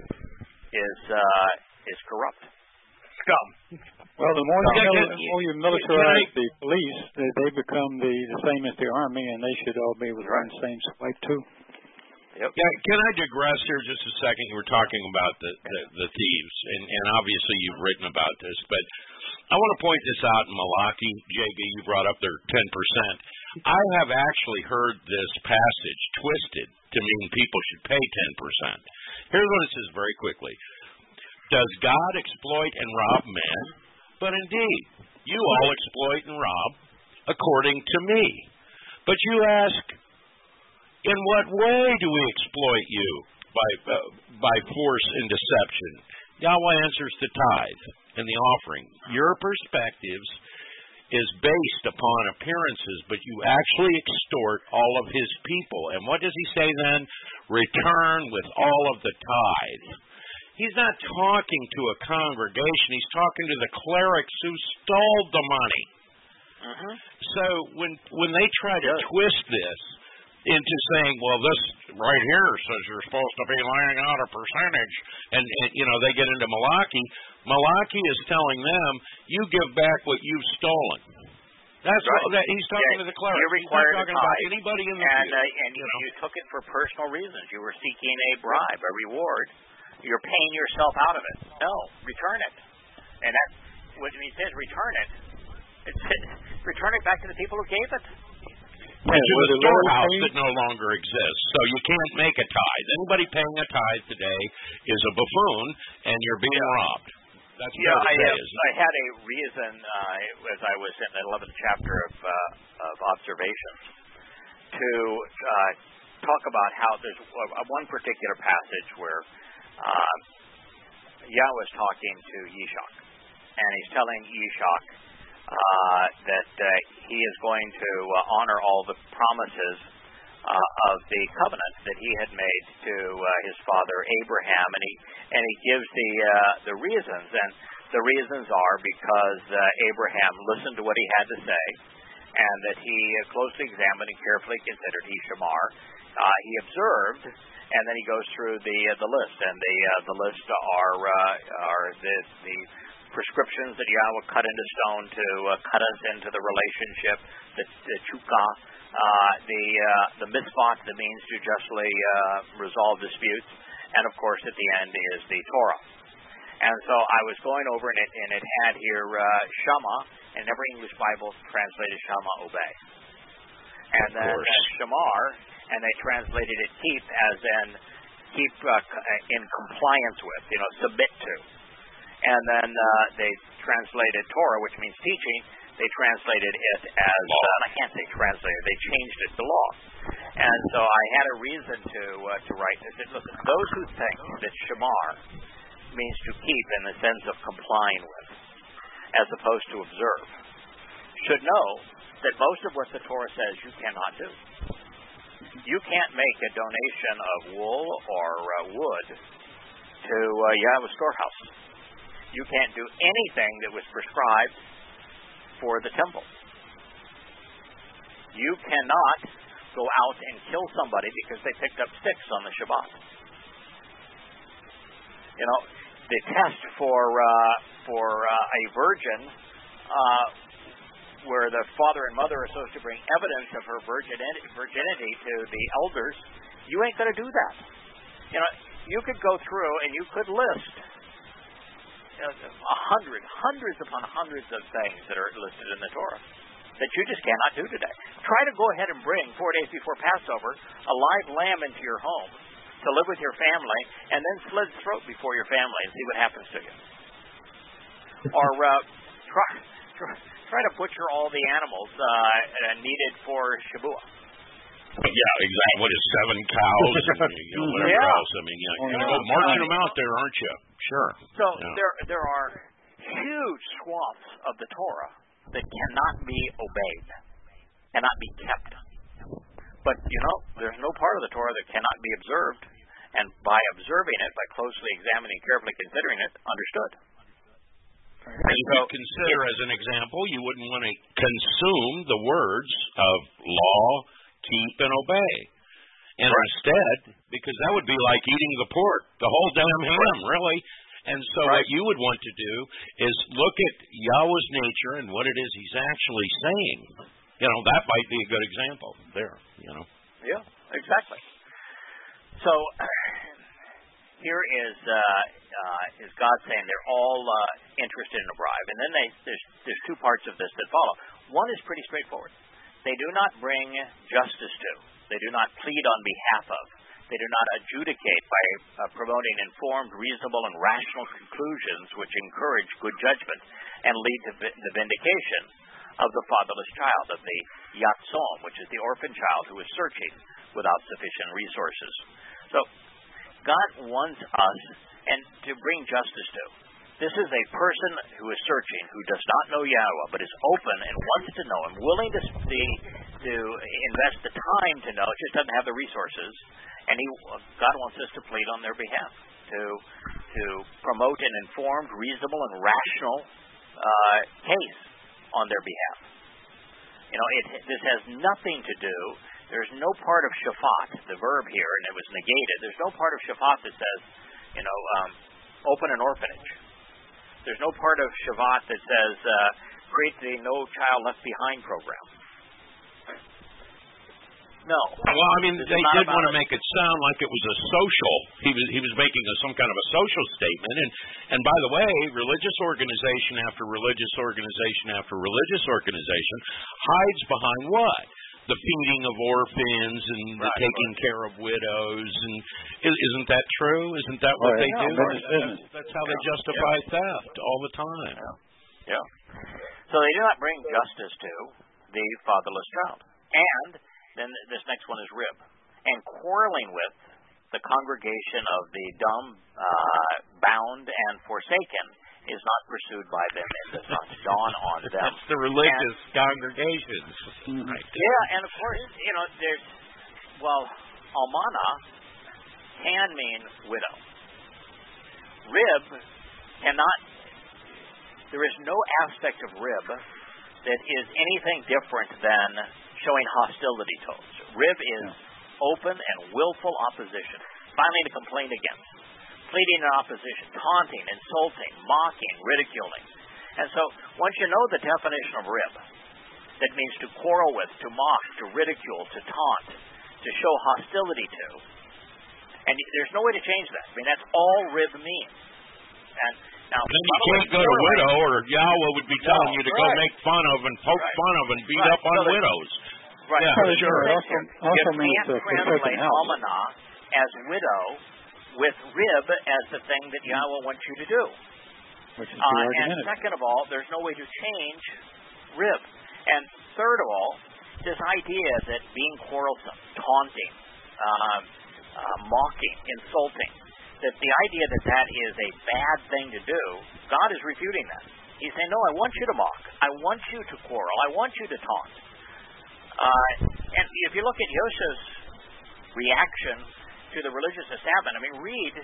is corrupt. Scum. Well, the more you militarize the police, they become the same as the army, and they should all be within the same swipe too. Yep. Yeah, can I digress here just a second? You were talking about the thieves, and obviously you've written about this, but I want to point this out in Malachi. JB, you brought up their 10%. I have actually heard this passage twisted to mean people should pay 10%. Here's what it says very quickly. Does God exploit and rob men? But indeed, you all exploit and rob according to me. But you ask, in what way do we exploit you? By force and deception. Yahweh answers the tithe and the offering. Your perspectives is based upon appearances, but you actually extort all of his people. And what does he say then? Return with all of the tithe. He's not talking to a congregation. He's talking to the clerics who stole the money. So when they try to twist this into saying, well, this right here says you're supposed to be laying out a percentage, and they get into Malachi. Malachi is telling them, you give back what you've stolen. That's right. He's talking to the clerics. He's not talking about anybody in the field. And you took it for personal reasons. You were seeking a bribe, a reward. You're paying yourself out of it. No, return it. And that's what he says, return it. Return it back to the people who gave it. To the storehouse that no longer exists. So you can't make a tithe. Anybody paying a tithe today is a buffoon, and you're being robbed. That's what I had a reason, as I was in the 11th chapter of Observations, to talk about how there's one particular passage where Yahweh is talking to Yishak, and he's telling Yishak that he is going to honor all the promises of the covenant that he had made to his father Abraham, and he gives the reasons, and the reasons are because Abraham listened to what he had to say, and that he closely examined and carefully considered Shamar. He observed, and then he goes through the list, and the list are the prescriptions that Yahweh cut into stone to cut us into the relationship, the chukah, the mitzvot, the means to justly resolve disputes, and of course at the end is the Torah. And so I was going over and it had here Shama, and every English Bible translated Shama, obey. And then Shamar, and they translated it keep as in keep in compliance with, submit to. And then they translated Torah, which means teaching. They translated it as, I can't say translated, they changed it to law. And so I had a reason to write this. Look, those who think that Shamar means to keep in the sense of complying with, as opposed to observe, should know that most of what the Torah says you cannot do. You can't make a donation of wool or wood to Yahweh's storehouse. You can't do anything that was prescribed for the temple. You cannot go out and kill somebody because they picked up sticks on the Shabbat. You know, the test for a virgin, where the father and mother are supposed to bring evidence of her virginity to the elders, you ain't going to do that. You know, you could go through and you could list hundreds upon hundreds of things that are listed in the Torah that you just cannot do today. Try to go ahead and bring 4 days before Passover a live lamb into your home to live with your family, and then slit its throat before your family and see what happens to you. Or try to butcher all the animals needed for Shabuah. Yeah, exactly. What is 7 cows? And, whatever else. I mean, you're going to go marching them out there, aren't you? Sure. So there are huge swaths of the Torah that cannot be obeyed, cannot be kept. But, you know, there's no part of the Torah that cannot be observed, and by observing it, by closely examining, carefully considering it, understood. And you could consider, as an example, you wouldn't want to consume the words of law, keep, and obey. And instead, because that would be like eating the pork, the whole damn ham, really. And so what you would want to do is look at Yahweh's nature and what it is he's actually saying. You know, that might be a good example there, you know. Yeah, exactly. So here is God saying they're all interested in a bribe. And then there's 2 parts of this that follow. One is pretty straightforward. They do not bring justice to. They do not plead on behalf of. They do not adjudicate by promoting informed, reasonable, and rational conclusions which encourage good judgment and lead to the vindication of the fatherless child, of the Yatzom, which is the orphan child who is searching without sufficient resources. So God wants us and to bring justice to. This is a person who is searching, who does not know Yahweh, but is open and wants to know him, willing to invest the time to know, just doesn't have the resources. And God wants us to plead on their behalf, to promote an informed, reasonable, and rational case on their behalf. You know, this has nothing to do. There's no part of shafat, the verb here, and it was negated. There's no part of shafat that says, you know, open an orphanage. There's no part of Shabbat that says create the No Child Left Behind program. No. Well, I mean, they did want to make it sound like it was a social. He was making some kind of a social statement. And by the way, religious organization after religious organization after religious organization hides behind what? The feeding of orphans and the taking care of widows. And isn't that true? Isn't that what they do? That's how they justify theft all the time. Yeah. So they do not bring justice to the fatherless child. And then this next one is rib. And quarreling with the congregation of the dumb, bound, and forsaken is not pursued by them and does not dawn on them. That's the religious congregations. Right. Yeah, and of course, you know, almana can mean widow. Rib cannot, there is no aspect of rib that is anything different than showing hostility towards. Rib is open and willful opposition, filing a complaint against, pleading in opposition, taunting, insulting, mocking, ridiculing. And so once you know the definition of rib, that means to quarrel with, to mock, to ridicule, to taunt, to show hostility to. And there's no way to change that. I mean, that's all rib means. And now, then you can't go to widow, or Yahweh would be telling you to go make fun of and poke fun of and beat up on widows. Right. Yeah, sure. It also means you can't translate almana as widow with rib as the thing that Yahweh wants you to do. Which is and second of all, there's no way to change rib. And third of all, this idea that being quarrelsome, taunting, mocking, insulting, that the idea that is a bad thing to do, God is refuting that. He's saying, no, I want you to mock. I want you to quarrel. I want you to taunt. And if you look at Yosef's reaction to the religious establishment, I mean, read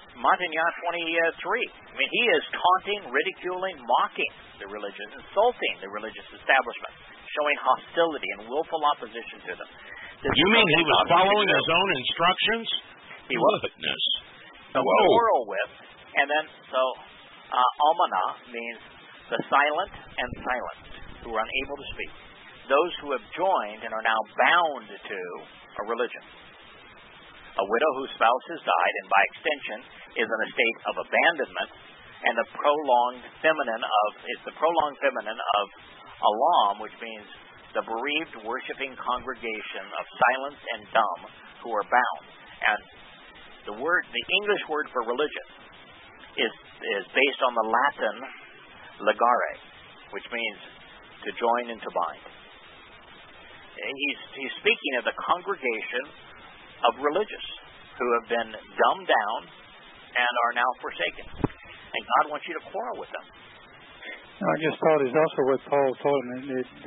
Montagnard 23. I mean, he is taunting, ridiculing, mocking the religion, insulting the religious establishment, showing hostility and willful opposition to them. You mean he was following his own instructions? He was. Goodness. The quarrel with, and then, almana means the silent and silenced, who are unable to speak. Those who have joined and are now bound to a religion. A widow whose spouse has died, and by extension, is in a state of abandonment, and the prolonged feminine of alam, which means the bereaved worshiping congregation of silence and dumb who are bound. And the English word for religion is based on the Latin legare, which means to join and to bind. He's speaking of the congregation of religious who have been dumbed down and are now forsaken. And God wants you to quarrel with them. I just thought it's also what Paul told them.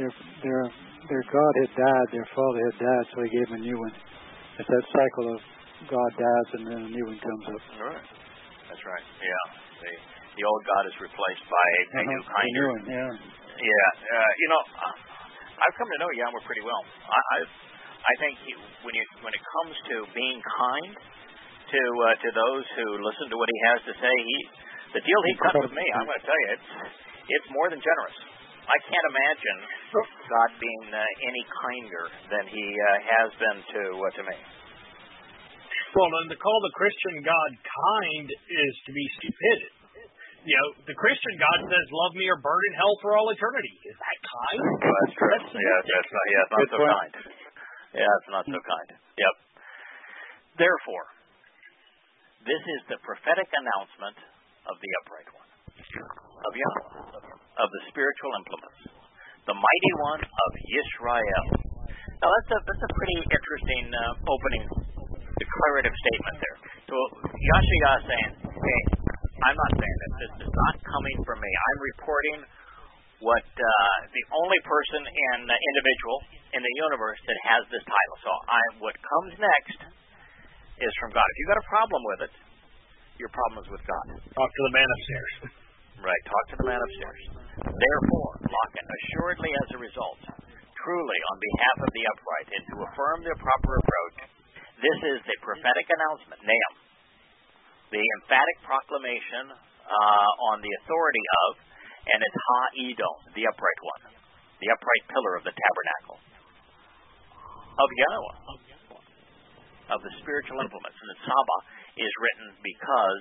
Their God had died, their father had died, so he gave them a new one. It's that cycle of God dies and then a new one comes up. Right. That's right. Yeah. The old God is replaced by a new kind. A new one, yeah. Yeah. I've come to know Yahweh pretty well. I think when it comes to being kind to those who listen to what he has to say, the deal he cut with me, I'm going to tell you, it's more than generous. I can't imagine God being any kinder than he has been to me. Well, and to call the Christian God kind is to be stupidity. The Christian God says, "Love me or burn in hell for all eternity." Is that kind? Well, that's true. That's not so kind. Yeah, it's not so kind. Yep. Therefore, this is the prophetic announcement of the upright one, of Yahweh, of the spiritual implements, the mighty one of Yisrael. Now, that's a pretty interesting opening declarative statement there. So Yahshua is saying, hey, I'm not saying this. This is not coming from me. I'm reporting what the only person and individual in the universe that has this title. So what comes next is from God. If you've got a problem with it, your problem is with God. Talk to the man upstairs. Right, talk to the man upstairs. Therefore, Locken, assuredly as a result, truly on behalf of the upright, and to affirm their proper approach, this is the prophetic announcement, Nahum, the emphatic proclamation on the authority of, and it's Ha-Edom, the upright one, the upright pillar of the tabernacle, of Yahweh, of the spiritual implements. And the Saba is written because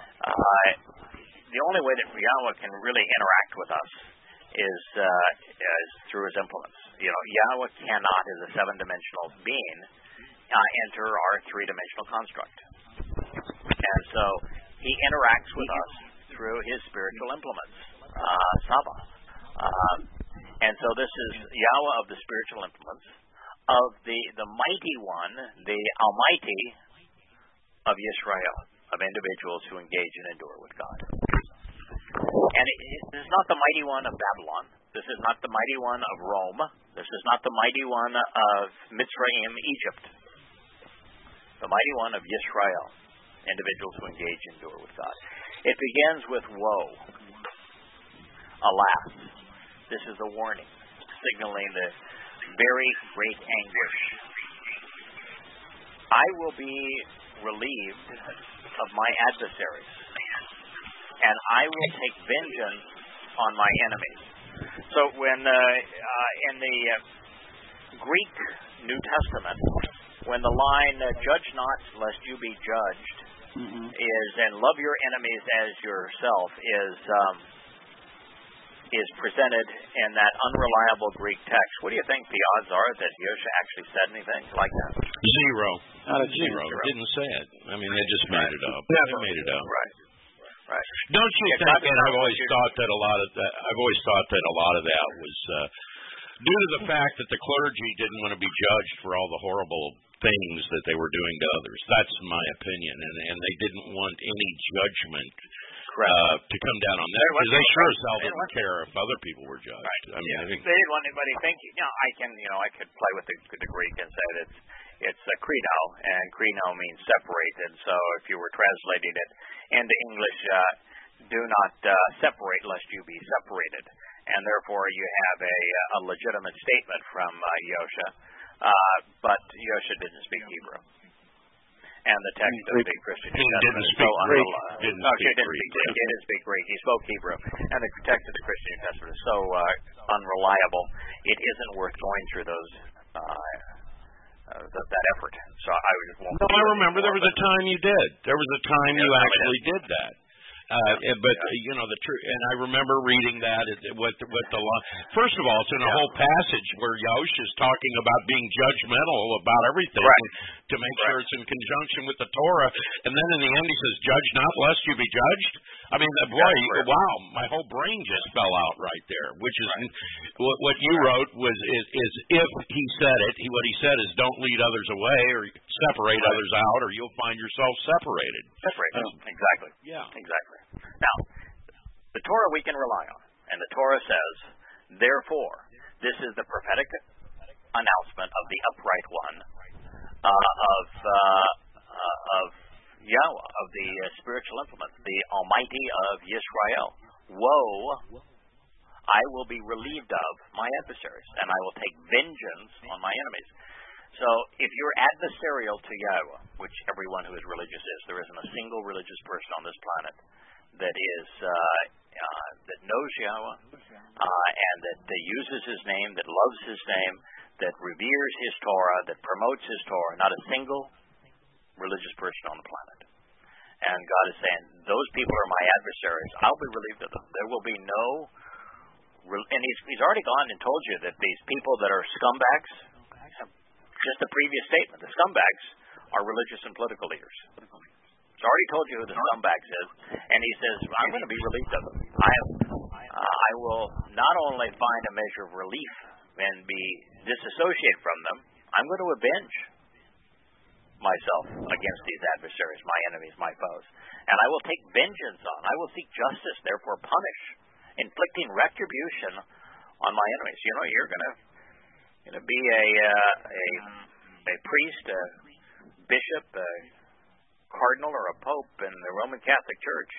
the only way that Yahweh can really interact with us is through his implements. Yahweh cannot, as a seven-dimensional being, enter our three-dimensional construct. And so he interacts with us through his spiritual implements, Saba. And so this is Yahweh of the spiritual implements, of the mighty one, the Almighty of Yisrael, of individuals who engage and endure with God. And this is not the mighty one of Babylon. This is not the mighty one of Rome. This is not the mighty one of Mitzrayim, Egypt. The mighty one of Yisrael, individuals who engage and endure with God. It begins with woe. Alas. This is a warning, signaling the very great anguish. I will be relieved of my adversaries, and I will take vengeance on my enemies. So when in the Greek New Testament, when the line "judge not, lest you be judged," is, and love your enemies as yourself, is presented in that unreliable Greek text. What do you think the odds are that Yosha actually said anything like that? Zero. Not a zero. Didn't say it. I mean, they just made it up. Never. They made it up. Right. Don't you think? And I've always thought that a lot of that was due to the fact that the clergy didn't want to be judged for all the horrible things that they were doing to others. That's my opinion, and they didn't want any judgment to come down on them, because they sure as hell didn't care if other people were judged. Right. I mean, I think they didn't want anybody thinking. I could play with the Greek and say that It's Krino, and Krino means separated. So if you were translating it into English, do not separate lest you be separated. And therefore you have a legitimate statement from Yosha. But Yosha didn't speak Hebrew. And the text of the Christian New Testament is so unreliable. He didn't speak Greek. He spoke Hebrew. And the text of the Christian New Testament is so unreliable, it isn't worth going through those that effort. So I won't. No, I remember there was a time you did. There was a time you actually did that. But the truth, and I remember reading that with the law. First of all, it's in a whole passage where Yosh is talking about being judgmental about everything to make sure it's in conjunction with the Torah, and then in the end he says, "Judge not, lest you be judged." I mean, wow, my whole brain just fell out right there. Which is what you wrote is if he said it, what he said is, "Don't lead others away or separate others out, or you'll find yourself separated." Separated, exactly. Yeah, exactly. Now, the Torah we can rely on, and the Torah says, therefore, this is the prophetic announcement of the upright one, of Yahweh, of the spiritual implement, the Almighty of Yisrael. Woe, I will be relieved of my adversaries, and I will take vengeance on my enemies. So, if you're adversarial to Yahweh, which everyone who is religious is, there isn't a single religious person on this planet that is that knows Yahweh and that uses His name, that loves His name, that reveres His Torah, that promotes His Torah. Not a single religious person on the planet. And God is saying, those people are my adversaries. I'll be relieved of them. There will be no... And He's already gone and told you that these people that are scumbags, just the previous statement, the scumbags are religious and political leaders. He's already told you who the scumbags is, and He says, I'm going to be relieved of them. I will not only find a measure of relief and be disassociated from them, I'm going to avenge myself against these adversaries, my enemies, my foes. And I will take vengeance on, I will seek justice, therefore punish, inflicting retribution on my enemies. You know, you're going to be a priest, a bishop, a cardinal, or a pope in the Roman Catholic Church.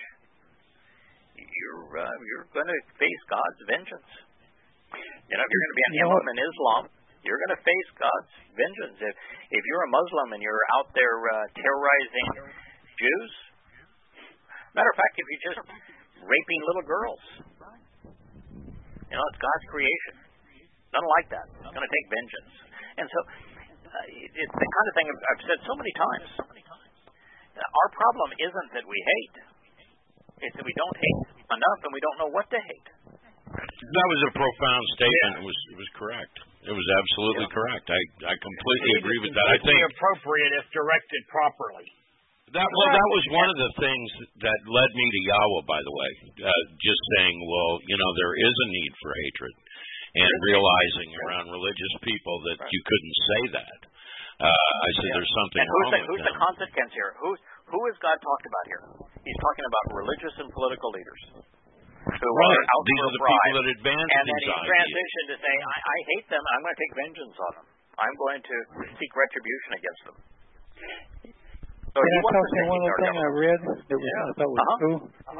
You're going to face God's vengeance. You know, if you're going to be an imam in Islam, you're going to face God's vengeance. If you're a Muslim and you're out there terrorizing Jews, matter of fact, if you're just raping little girls, you know, it's God's creation. Nothing like that. It's going to take vengeance. And so, it's the kind of thing I've said so many times. Our problem isn't that we hate. It's that we don't hate enough and we don't know what to hate. That was a profound statement. Yeah. It was correct. It was absolutely correct. I completely agree with that. I think appropriate if directed properly. That was one of the things that led me to Yahweh, by the way. Just saying, well, you know, there is a need for hatred, and realizing around religious people that you couldn't say that. I said, there's something wrong with that. Who's the consequence here? Who has God talked about here? He's talking about religious and political leaders who are out These for are the bribe, people that advance and then these he transitioned to say, I hate them, and I'm going to take vengeance on them. I'm going to seek retribution against them. So can I talk to one other thing I read that I thought was cool?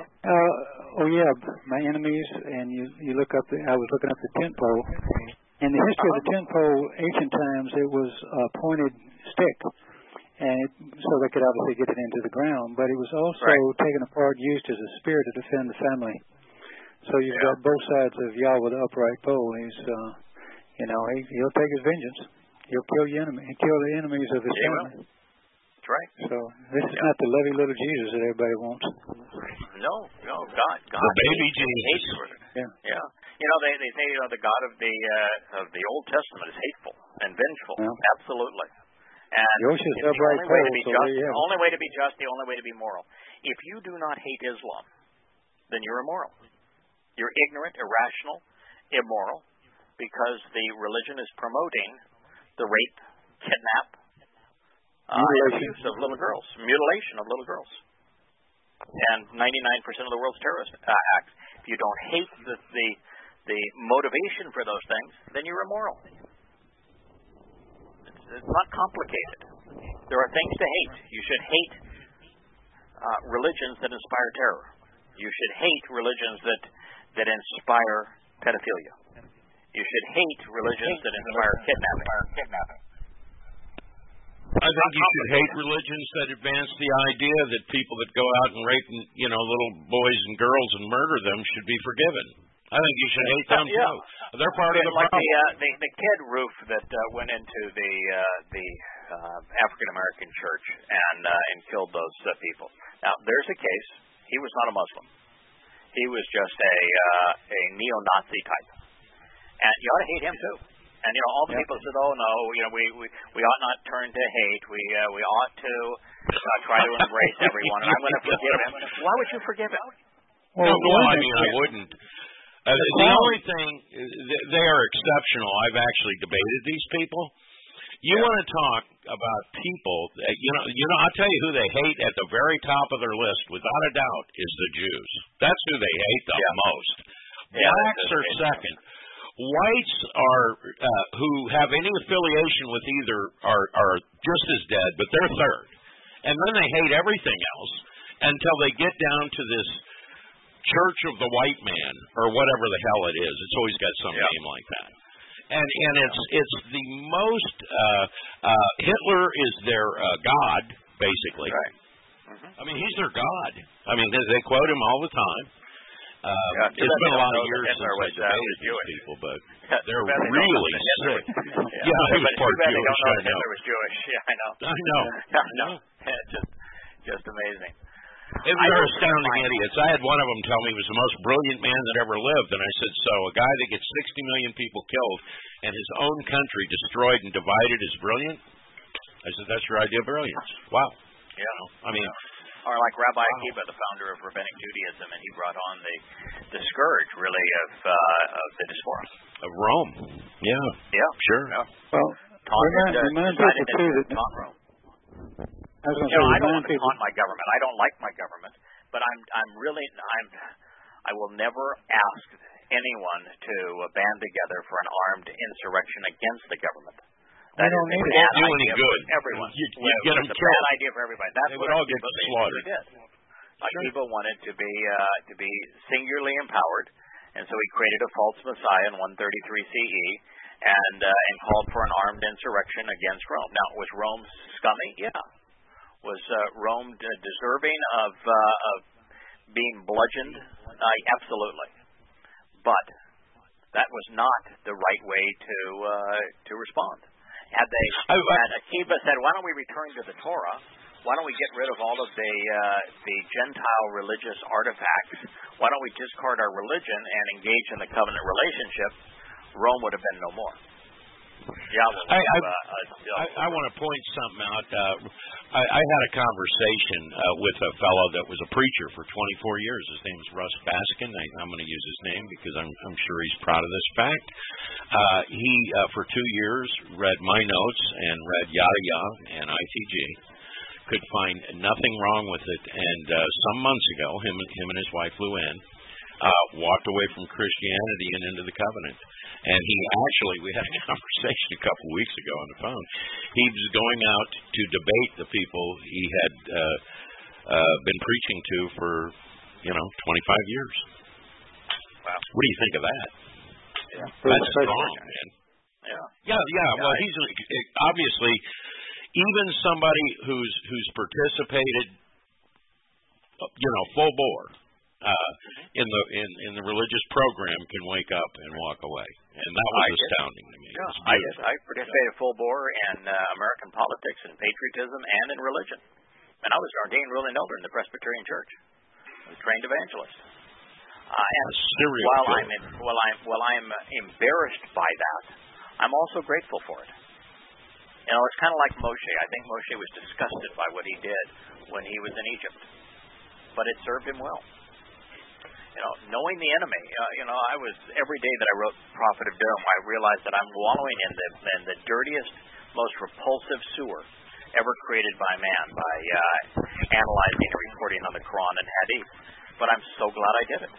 My enemies, and you look up, I was looking up the tent pole. In the history of the tent pole, ancient times, it was a pointed stick, and so they could obviously get it into the ground, but it was also taken apart, used as a spear to defend the family. So you've got both sides of Yahweh, the upright pole. He's, he'll take his vengeance. He'll kill the enemy. He'll kill the enemies of his family. That's right. So this is not the lovey little Jesus that everybody wants. No, God. The baby Jesus. Yeah. You know, they say the God of the Old Testament is hateful and vengeful. Yeah. Absolutely. And the only way to be just, the only way to be just, the only way to be moral. If you do not hate Islam, then you're immoral. You're ignorant, irrational, immoral, because the religion is promoting the rape, kidnap, and abuse of little girls, mutilation of little girls, and 99% of the world's terrorist acts. If you don't hate the motivation for those things, then you're immoral. it's not complicated. There are things to hate. You should hate religions that inspire terror. You should hate religions that inspire pedophilia. You should hate religions that inspire kidnapping. I think you should hate religions that advance the idea that people that go out and rape, little boys and girls and murder them should be forgiven. I think you should hate them too. They're part of the problem. Like the kid Roof that went into the African American church and killed those people. Now there's a case. He was not a Muslim. He was just a neo-Nazi type, and you ought to hate him too. And all the people said, "Oh no, we ought not turn to hate. We ought to try to embrace everyone." And I'm going to forgive him. Why would you forgive him? Well, I wouldn't. The only thing, they are exceptional. I've actually debated these people. You want to talk about people? I'll tell you who they hate at the very top of their list, without a doubt, is the Jews. That's who they hate the most. Blacks are second. Whites are who have any affiliation with either are just as dead, but they're third. And then they hate everything else until they get down to this Church of the White Man or whatever the hell it is. It's always got some name like that. And it's the most Hitler is their God, basically. Right. Mm-hmm. I mean, he's their God. I mean, they quote him all the time. It's been a lot of years since I debated these people, but they're really sick. He was part Jewish. I know. Hitler was Jewish. Yeah, I know. I know. Just amazing. They're astounding idiots. I had one of them tell me he was the most brilliant man that ever lived, and I said, so a guy that gets 60 million people killed and his own country destroyed and divided is brilliant? I said, that's your idea of brilliance. Wow. Yeah. I mean... Or like Rabbi Akiva, the founder of Rabbinic Judaism, and he brought on the scourge, really, of the diaspora. Of Rome. Yeah. Yeah. Sure. Yeah. Well, remind people, too, that... Rome. I don't want to taunt my government. I don't like my government, but I will never ask anyone to band together for an armed insurrection against the government. That don't need it. Won't do any good. Everyone. You get them killed. It's a bad idea for everybody. That's they what would all get slaughtered. Did. Akiva wanted to be singularly empowered, and so he created a false messiah in 133 CE and called for an armed insurrection against Rome. Now, was Rome scummy? Yeah. Was Rome deserving of being bludgeoned? Absolutely. But that was not the right way to respond. Had Akiva said, why don't we return to the Torah? Why don't we get rid of all of the Gentile religious artifacts? Why don't we discard our religion and engage in the covenant relationship? Rome would have been no more. I want to point something out. I had a conversation with a fellow that was a preacher for 24 years. His name is Russ Baskin. I'm going to use his name because I'm sure he's proud of this fact. He, for 2 years, read my notes and read Yada Yada and ITG. Could find nothing wrong with it. And some months ago, him and his wife flew in, walked away from Christianity and into the covenant. And we had a conversation a couple of weeks ago on the phone. He was going out to debate the people he had been preaching to for, 25 years. Wow. What do you think of that? Yeah. That's strong, man. Yeah. Well, he's obviously even somebody who's participated, full bore. In the religious program can wake up and walk away, and that was astounding to me. Yeah, I participated full bore in American politics and patriotism and in religion, and I was ordained really elder in the Presbyterian Church. I was a trained evangelist. And while I'm embarrassed by that, I'm also grateful for it. It's kind of like Moshe. I think Moshe was disgusted by what he did when he was in Egypt, but it served him well. Knowing the enemy, I was every day that I wrote Prophet of Doom, I realized that I'm wallowing in the dirtiest, most repulsive sewer ever created by man by analyzing and reporting on the Quran and Hadith. But I'm so glad I did it.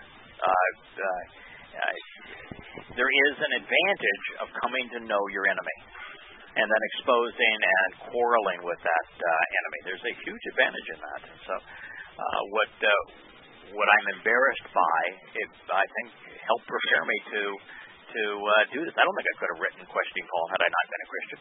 There is an advantage of coming to know your enemy. and then exposing and quarreling with that enemy. There's a huge advantage in that. And so what I'm embarrassed by, it, I think, helped prepare me to do this. I don't think I could have written Questioning Paul had I not been a Christian.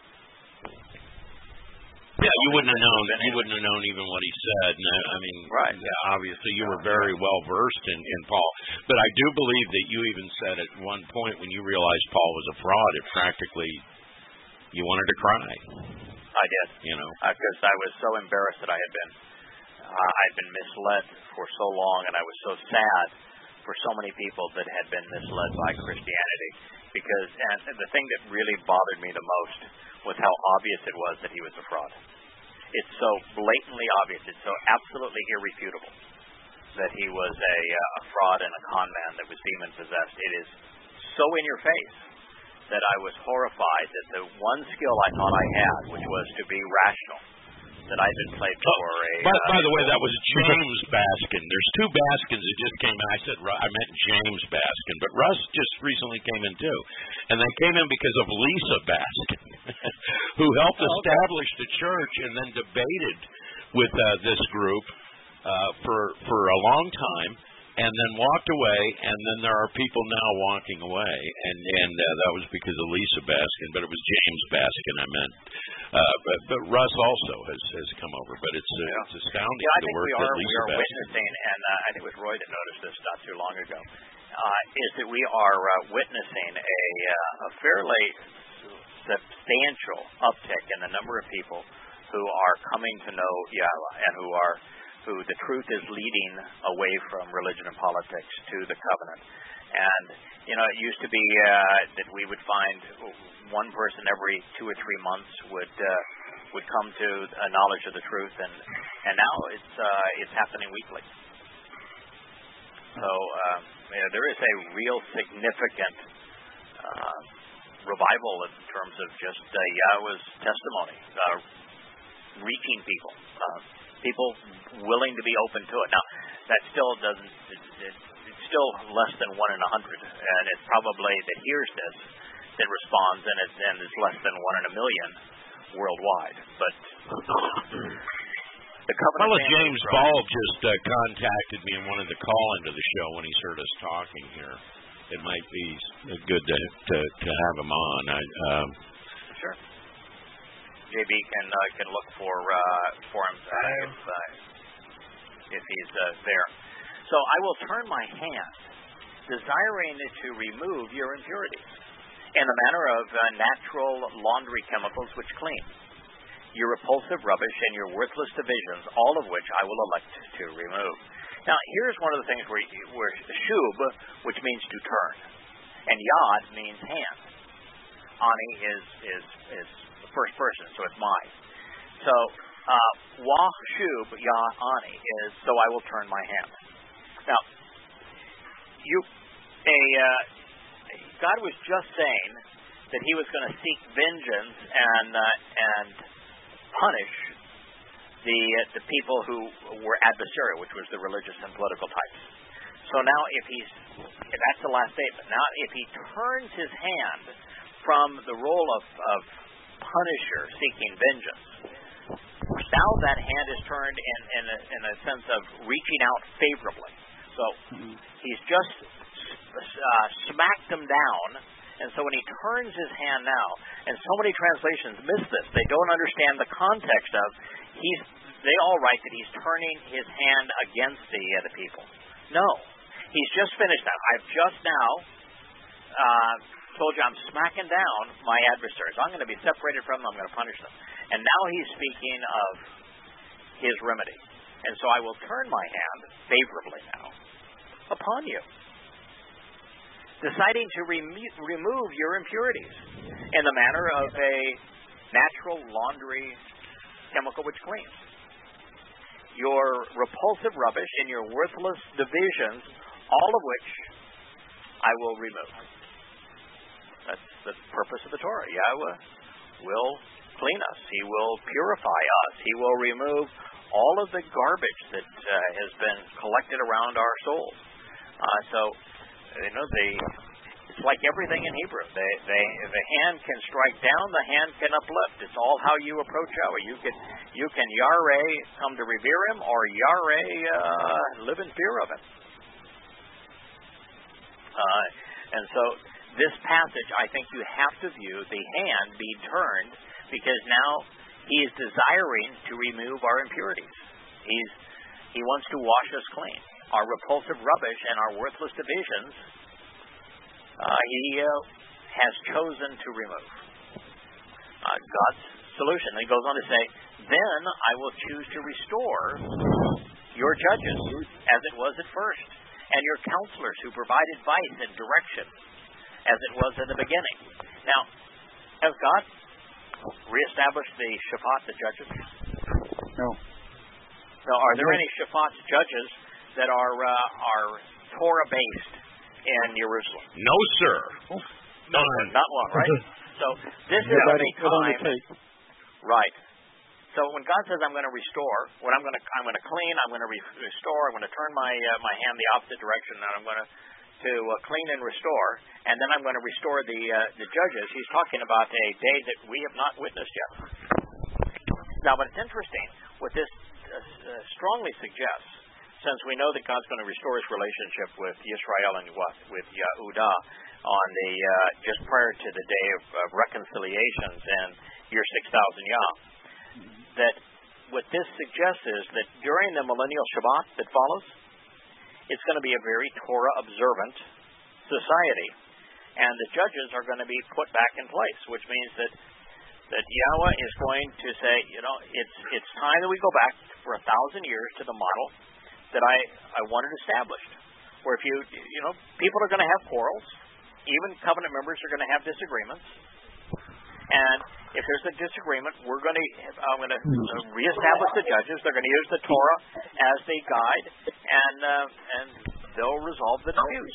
Yeah, you wouldn't have known. You wouldn't have known even what he said. And I mean, right? Obviously, you were very well versed in Paul. But I do believe that you even said at one point when you realized Paul was a fraud, it practically you wanted to cry. I did. Because I was so embarrassed that I'd been misled for so long, and I was so sad for so many people that had been misled by Christianity. And the thing that really bothered me the most was how obvious it was that he was a fraud. It's so blatantly obvious. It's so absolutely irrefutable that he was a fraud and a con man that was demon-possessed. It is so in your face that I was horrified that the one skill I thought I had, which was to be rational, that I'd been played for a... By the way, that was James Baskin. There's two Baskins that just came in. I meant James Baskin, but Russ just recently came in too. And they came in because of Lisa Baskin, who helped establish the church and then debated with this group for a long time, and then walked away, and then there are people now walking away, and that was because of Lisa Baskin, but it was James Baskin I meant. But Russ also has come over, but it's astounding the work that Lisa Baskin. We are witnessing, and I think it was Roy that noticed this not too long ago, is that we are witnessing a fairly substantial uptick in the number of people who are coming to know Yahweh and who the truth is leading away from religion and politics to the covenant. And, it used to be that we would find one person every 2 or 3 months would come to a knowledge of the truth, and now it's happening weekly. So there is a real significant revival in terms of just Yahweh's testimony, reaching people. People willing to be open to it. Now, that still doesn't. It's still less than 1 in 100, and it's probably that hears this, that responds, and it's less than 1 in a million worldwide. But the covenant. Well, James Ball just contacted me and wanted to call into the show when he's heard us talking here. It might be good to have him on. Sure. JB can look for him if he's there. So I will turn my hand, desiring to remove your impurities, in the manner of natural laundry chemicals which clean, your repulsive rubbish and your worthless divisions, all of which I will elect to remove. Now, here's one of the things where shub, which means to turn, and yad means hand. Ani is the first person, so it's mine. So, wah shub ya ani is so I will turn my hand. Now, God was just saying that He was going to seek vengeance and punish the people who were adversarial, which was the religious and political types. So now, if that's the last statement. Now, if He turns His hand from the role of punisher seeking vengeance, now that hand is turned in a sense of reaching out favorably. So He's just smacked them down, and so when He turns His hand now, and so many translations miss this, they don't understand the context of they all write that He's turning His hand against the people. No, He's just finished that. I've just now told you I'm smacking down my adversaries. I'm going to be separated from them. I'm going to punish them. And now He's speaking of His remedy. And so I will turn my hand favorably now upon you, deciding to remove your impurities in the manner of a natural laundry chemical which cleans, your repulsive rubbish and your worthless divisions, all of which I will remove. That's the purpose of the Torah. Yahweh will clean us. He will purify us. He will remove all of the garbage that has been collected around our souls. It's it's like everything in Hebrew. The hand can strike down, the hand can uplift. It's all how you approach Yahweh. You can Yareh, come to revere Him, or Yareh, live in fear of Him. And so this passage, I think you have to view the hand being turned, because now He is desiring to remove our impurities. He wants to wash us clean. Our repulsive rubbish and our worthless divisions, He has chosen to remove. God's solution. He goes on to say, then I will choose to restore your judges as it was at first, and your counselors who provide advice and direction as it was in the beginning. Now, has God reestablished the Shaphat, the judges? No. So are there any Shaphat judges that are Torah-based in Jerusalem? No, sir. No, sir. Not one, right? So this is a time. Right. So when God says, "I'm going to restore," I'm going to clean, I'm going to restore, I'm going to turn my hand the opposite direction, and I'm going to clean and restore, and then I'm going to restore the judges. He's talking about a day that we have not witnessed yet. Now, but it's interesting what this strongly suggests, since we know that God's going to restore His relationship with Yisrael and with Yehudah on the just prior to the day of reconciliations and year 6,000 Yah, that what this suggests is that during the millennial Shabbat that follows, it's going to be a very Torah-observant society, and the judges are going to be put back in place, which means that Yahweh is going to say, it's time that we go back for 1,000 years to the model that I wanted established, where if people are going to have quarrels, even covenant members are going to have disagreements, and if there's a disagreement, I'm going to reestablish the judges. They're going to use the Torah as the guide, and they'll resolve the disputes.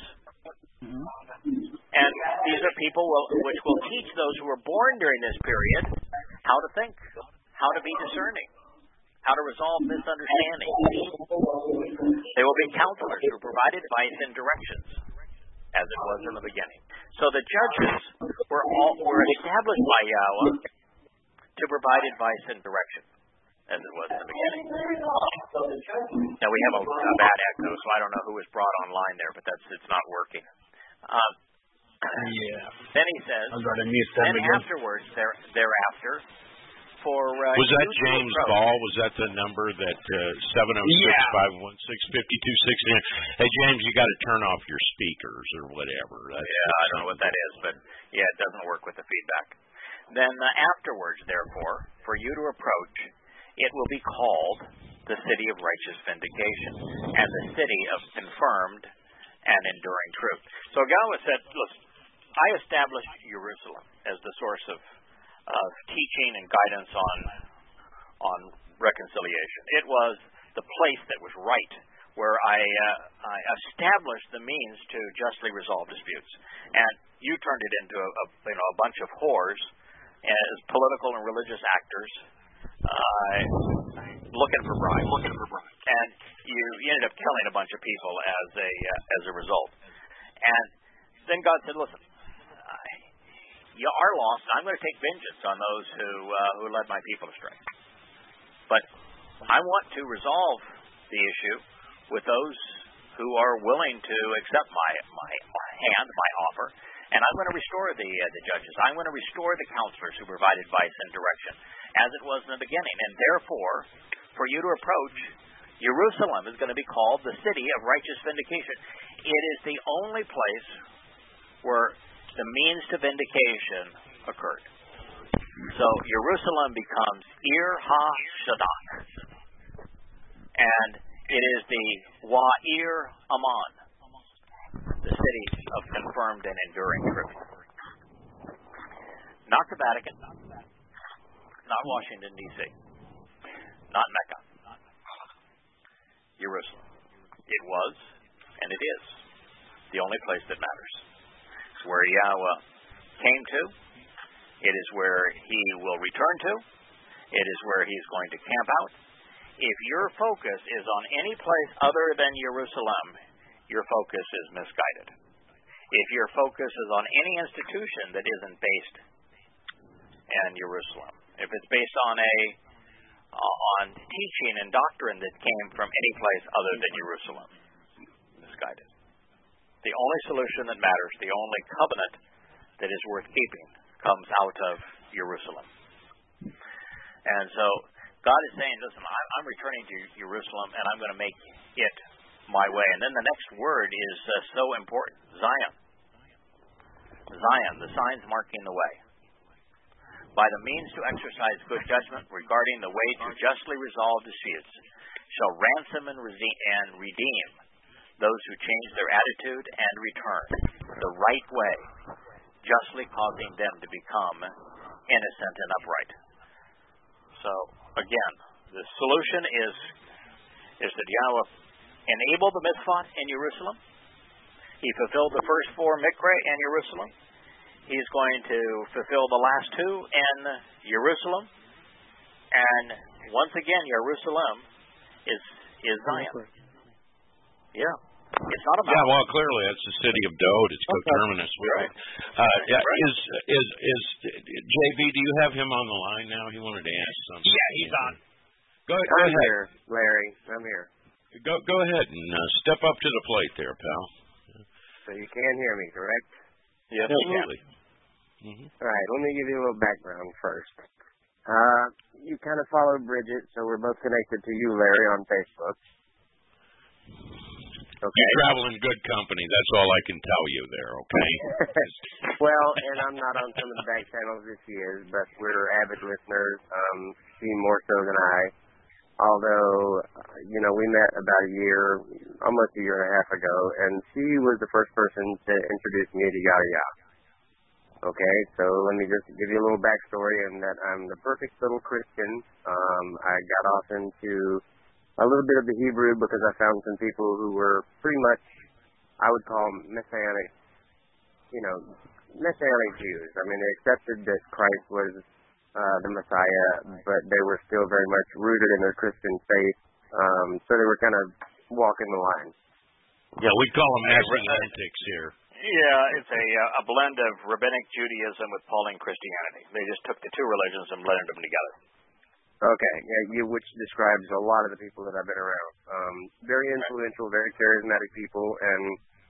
And these are people which will teach those who were born during this period how to think, how to be discerning, how to resolve misunderstandings. They will be counselors who provide advice and directions, as it was in the beginning. So the judges were established by Yahweh to provide advice and direction, as it was in the beginning. Now we have a bad echo, so I don't know who was brought online there, but it's not working. Then he says, then afterwards, thereafter, for was that James Ball? Was that the number that 706-516-5269? Hey James, you got to turn off your speakers or whatever. I don't know what that is, but it doesn't work with the feedback. Then afterwards, therefore, for you to approach, it will be called the city of righteous vindication, and the city of confirmed and enduring truth. So Yahweh said, listen, I established Jerusalem as the source of teaching and guidance on reconciliation. It was the place that was right, where I established the means to justly resolve disputes. And you turned it into a bunch of whores as political and religious actors looking for bribes. And you ended up killing a bunch of people as a result. And then God said, listen, you are lost, and I'm going to take vengeance on those who led my people astray. But I want to resolve the issue with those who are willing to accept my offer, and I'm going to restore the judges. I'm going to restore the counselors who provide advice and direction, as it was in the beginning. And therefore, for you to approach, Jerusalem is going to be called the city of righteous vindication. It is the only place where the means to vindication occurred. So Jerusalem becomes Ir HaShaddai, and it is the Wa'ir Aman, the city of confirmed and enduring truth. Not the Vatican, not Washington, D.C., not Mecca. Jerusalem. It was, and it is, the only place that matters. It's where Yahweh came to. It is where He will return to. It is where He's going to camp out. If your focus is on any place other than Jerusalem, your focus is misguided. if your focus is on any institution that isn't based in Jerusalem, if it's based on teaching and doctrine that came from any place other than Jerusalem, misguided. The only solution that matters, the only covenant that is worth keeping, comes out of Jerusalem. And so God is saying, listen, I'm returning to Jerusalem, and I'm going to make it my way. And then the next word is so important, Zion. Zion, the signs marking the way. By the means to exercise good judgment regarding the way to justly resolve disputes, shall ransom and redeem those who change their attitude and return the right way, justly causing them to become innocent and upright. So, again, the solution is that Yahweh enabled the mitzvah in Jerusalem. He fulfilled the first 4 mikra in Jerusalem. He's going to fulfill the last 2 in Jerusalem. And once again, Jerusalem is Zion. Yeah. It's not about. Yeah, well, clearly it's the city of Dode. It's coterminous with it. Is JB? Do you have him on the line now? He wanted to ask something. Yeah, he's on. Go ahead. I'm here, Larry. I'm here. Go ahead and step up to the plate there, pal. So you can hear me, correct? Yes, absolutely. Mm-hmm. All right. Let me give you a little background first. You kind of follow Bridget, so we're both connected to you, Larry, on Facebook. Okay. You travel in good company. That's all I can tell you there, okay? Well, and I'm not on some of the back channels as she is, but we're avid listeners. She more so than I. Although, we met about almost a year and a half ago, and she was the first person to introduce me to Yada Yada. Okay, so let me just give you a little backstory in that I'm the perfect little Christian. I got off into a little bit of the Hebrew because I found some people who were pretty much, I would call messianic Jews. I mean, they accepted that Christ was the Messiah, but they were still very much rooted in their Christian faith. So they were kind of walking the line. Yeah, we call them Messianics here. Yeah, it's a blend of rabbinic Judaism with Pauline Christianity. They just took the 2 religions and blended them together. Okay, yeah, which describes a lot of the people that I've been around. Very influential, very charismatic people, and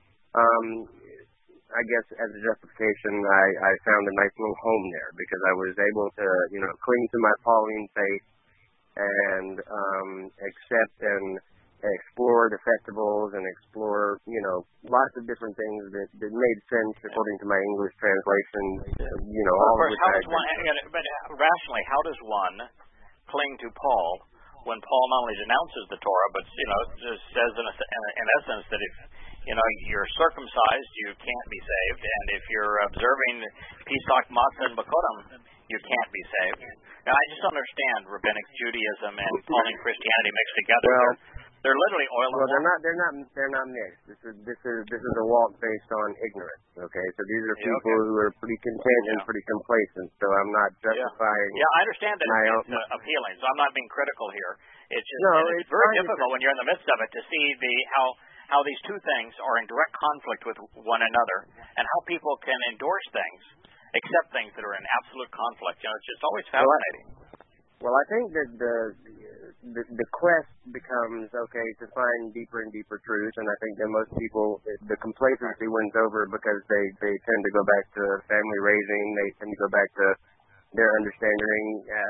I guess as a justification, I found a nice little home there because I was able to, cling to my Pauline faith and accept and explore the festivals and explore, lots of different things that made sense according to my English translation. All of which but rationally, how does one cling to Paul when Paul not only denounces the Torah, but just says in essence that if you're circumcised, you can't be saved, and if you're observing Pesach, Matzah, and Bakodim, you can't be saved. Now, I just don't understand rabbinic Judaism and Pauline Christianity mixed together. They're literally oil and water. They're not mixed. This is a walk based on ignorance. Okay, so these are people who are pretty content and pretty complacent. So I'm not justifying. Yeah, I understand that it's appealing. So I'm not being critical here. It's just it's very difficult when you're in the midst of it to see how these 2 things are in direct conflict with one another, and how people can endorse things, accept things that are in absolute conflict. It's just always fascinating. Well, I think that the quest becomes, to find deeper and deeper truth, and I think that most people, the complacency wins over because they tend to go back to family raising, they tend to go back to their understanding,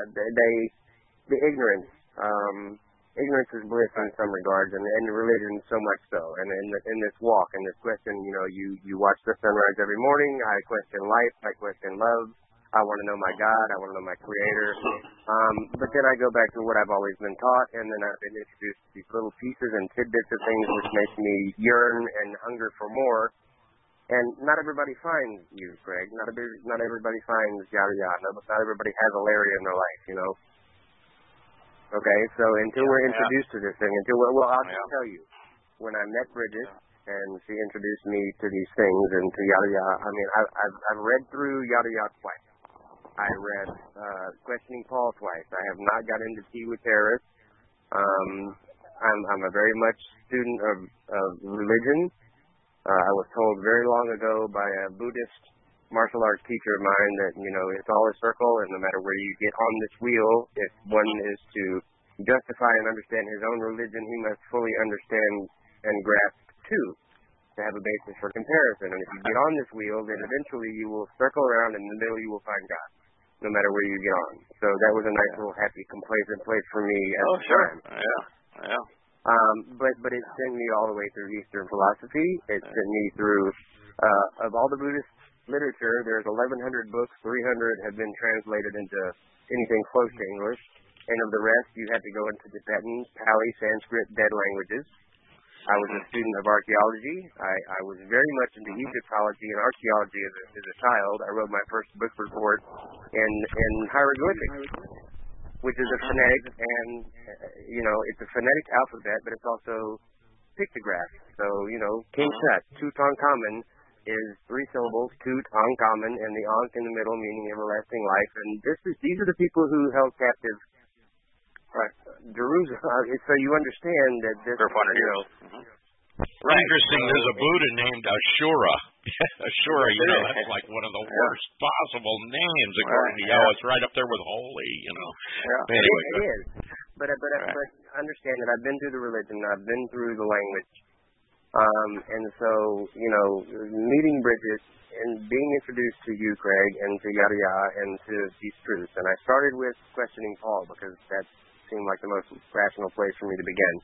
the ignorance. Ignorance is bliss in some regards, and religion so much so. And in this walk, in this question, you watch the sunrise every morning. I question life. I question love. I want to know my God. I want to know my Creator. But then I go back to what I've always been taught, and then I've been introduced to these little pieces and tidbits of things which make me yearn and hunger for more. And not everybody finds you, Greg. Not everybody finds yada yada. Not everybody has a Larry in their life, Okay, so until we're introduced to this thing, I'll just tell you, when I met Bridget and she introduced me to these things and to yada yada, I mean, I've read through yada yada twice. I read Questioning Paul twice. I have not got into Tea with Terrorists. I'm a very much student of religion, I was told very long ago by a Buddhist martial arts teacher of mine that, it's all a circle, and no matter where you get on this wheel, if one is to justify and understand his own religion, he must fully understand and grasp two to have a basis for comparison. And if you get on this wheel, then eventually you will circle around, and in the middle you will find God, no matter where you get on. So that was a nice little happy, complacent place for me at the time. Yeah. But it sent me all the way through Eastern philosophy. It sent me through, of all the Buddhist literature, there's 1,100 books, 300 have been translated into anything close to English, and of the rest, you had to go into Tibetan, Pali, Sanskrit, dead languages. I was a student of archaeology. I was very much into Egyptology and archaeology as a child. I wrote my first book report in hieroglyphics, which is a phonetic, and, it's a phonetic alphabet, but it's also pictograph. So, King Tut, Tutankhamun, is 3 syllables, Tutankhamun, and the Ankh in the middle, meaning everlasting life. And these are the people who held captive Jerusalem. So you understand that this. Interesting. There's a Buddha named Ashura. Ashura, that's like one of the worst possible names according to Yahweh. It's right up there with holy, Yeah. Anyway, it is. But understand that I've been through the religion, I've been through the language. And so, meeting Bridget and being introduced to you, Craig, and to Yada Yada, and to these truths. And I started with questioning Paul because that seemed like the most rational place for me to begin.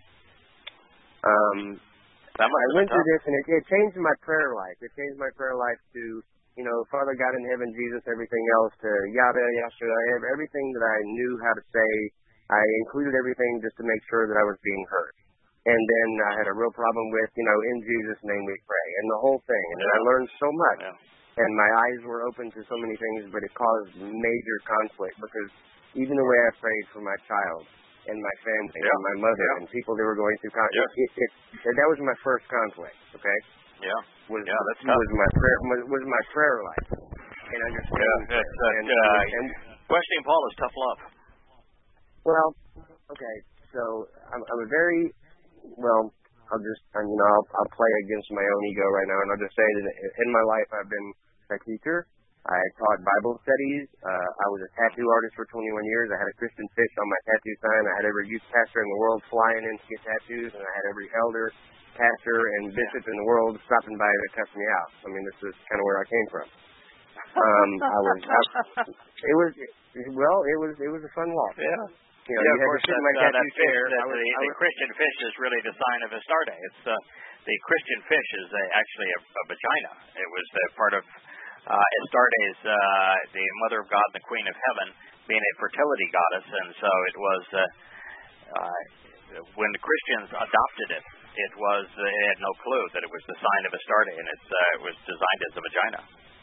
I went through this, and it changed my prayer life. It changed my prayer life to, Father God in heaven, Jesus, everything else, to Yada, Yashua, everything that I knew how to say. I included everything just to make sure that I was being heard. And then I had a real problem with, in Jesus' name we pray, and the whole thing. And then I learned so much. Yeah. And my eyes were open to so many things, but it caused major conflict because even the way I prayed for my child and my family and my mother and people that were going through conflict, that was my first conflict, okay? Yeah. That's tough. Was my prayer life. And understanding. And questioning Paul is tough love. Well, okay, so I'm a very... Well, I'll play against my own ego right now, and I'll just say that in my life I've been a teacher. I taught Bible studies. I was a tattoo artist for 21 years. I had a Christian fish on my tattoo sign. I had every youth pastor in the world flying in to get tattoos, and I had every elder, pastor, and bishop in the world stopping by to cuss me out. I mean, this is kind of where I came from. It was a fun walk. Yeah. Of course, the Christian fish is really the sign of Astarte. It's the Christian fish is actually a vagina. It was part of Astarte's, the Mother of God and the Queen of Heaven, being a fertility goddess, and so it was when the Christians adopted it. It had no clue that it was the sign of Astarte, and it was designed as a vagina.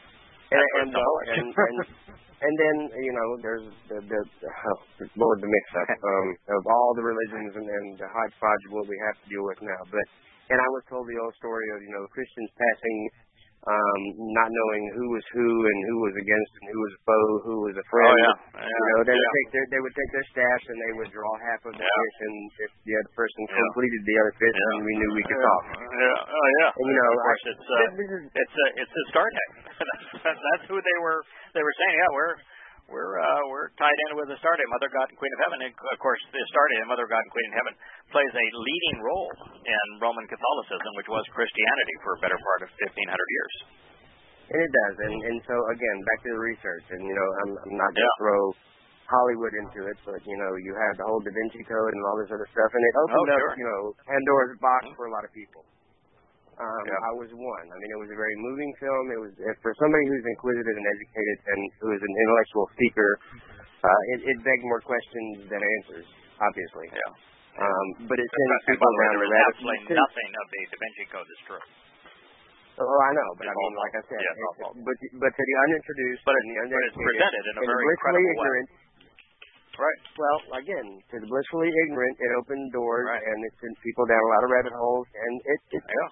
And then, there's the mix-up of all the religions and the hodgepodge of what we have to deal with now. And I was told the old story of, Christians passing, not knowing who was who and who was against and who was a foe, who was a friend. They would take their staffs and they would draw half of the fish, and if the other person completed the other fish, then we knew we could talk. And, of course, it's Astarte. That's who they were saying. We're tied in with Astarte, Mother God and Queen of Heaven. And of course, Astarte, Mother God and Queen of Heaven, plays a leading role in Roman Catholicism, which was Christianity for a better part of 1,500 years. And it does. And so again, back to the research. And I'm not going to throw Hollywood into it, but you have the whole Da Vinci Code and all this other stuff, and it opened up Pandora's box for a lot of people. I was one. I mean, it was a very moving film. It was for somebody who's inquisitive and educated and who is an intellectual seeker. It begged more questions than answers, obviously. Yeah. But it sends people down the rabbit hole. Nothing of the Da Vinci Code is true. Oh, I know, but I mean, like I said, but to the unintroduced, but it's presented in a very credible way. Right. Well, again, to the blissfully ignorant, it opened doors and it sent people down a lot of rabbit holes, and it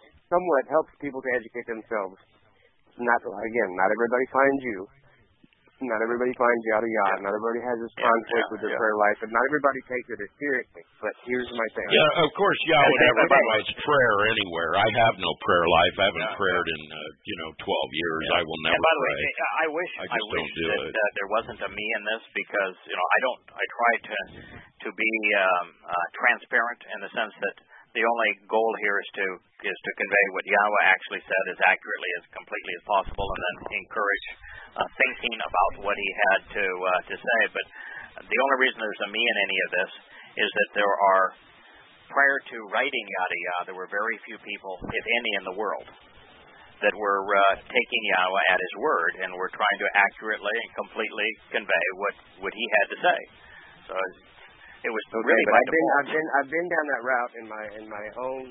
somewhat helps people to educate themselves. Not everybody finds you, Not everybody finds yada yada. Not everybody has this conflict with their prayer life, and not everybody takes it as seriously. But here's my thing. Yeah, of course, would never promotes prayer anywhere. I have no prayer life. I haven't prayed in 12 years. I will never. And by the way, pray. I wish that there wasn't a me in this, because I try to be transparent in the sense that the only goal here is to convey what Yahweh actually said as accurately, as completely as possible, and then encourage thinking about what he had to say. But the only reason there's a me in any of this is that there are, prior to writing yada yada, there were very few people, if any, in the world that were taking Yahweh at his word and were trying to accurately and completely convey what he had to say. So it was really. But I've been down that route in my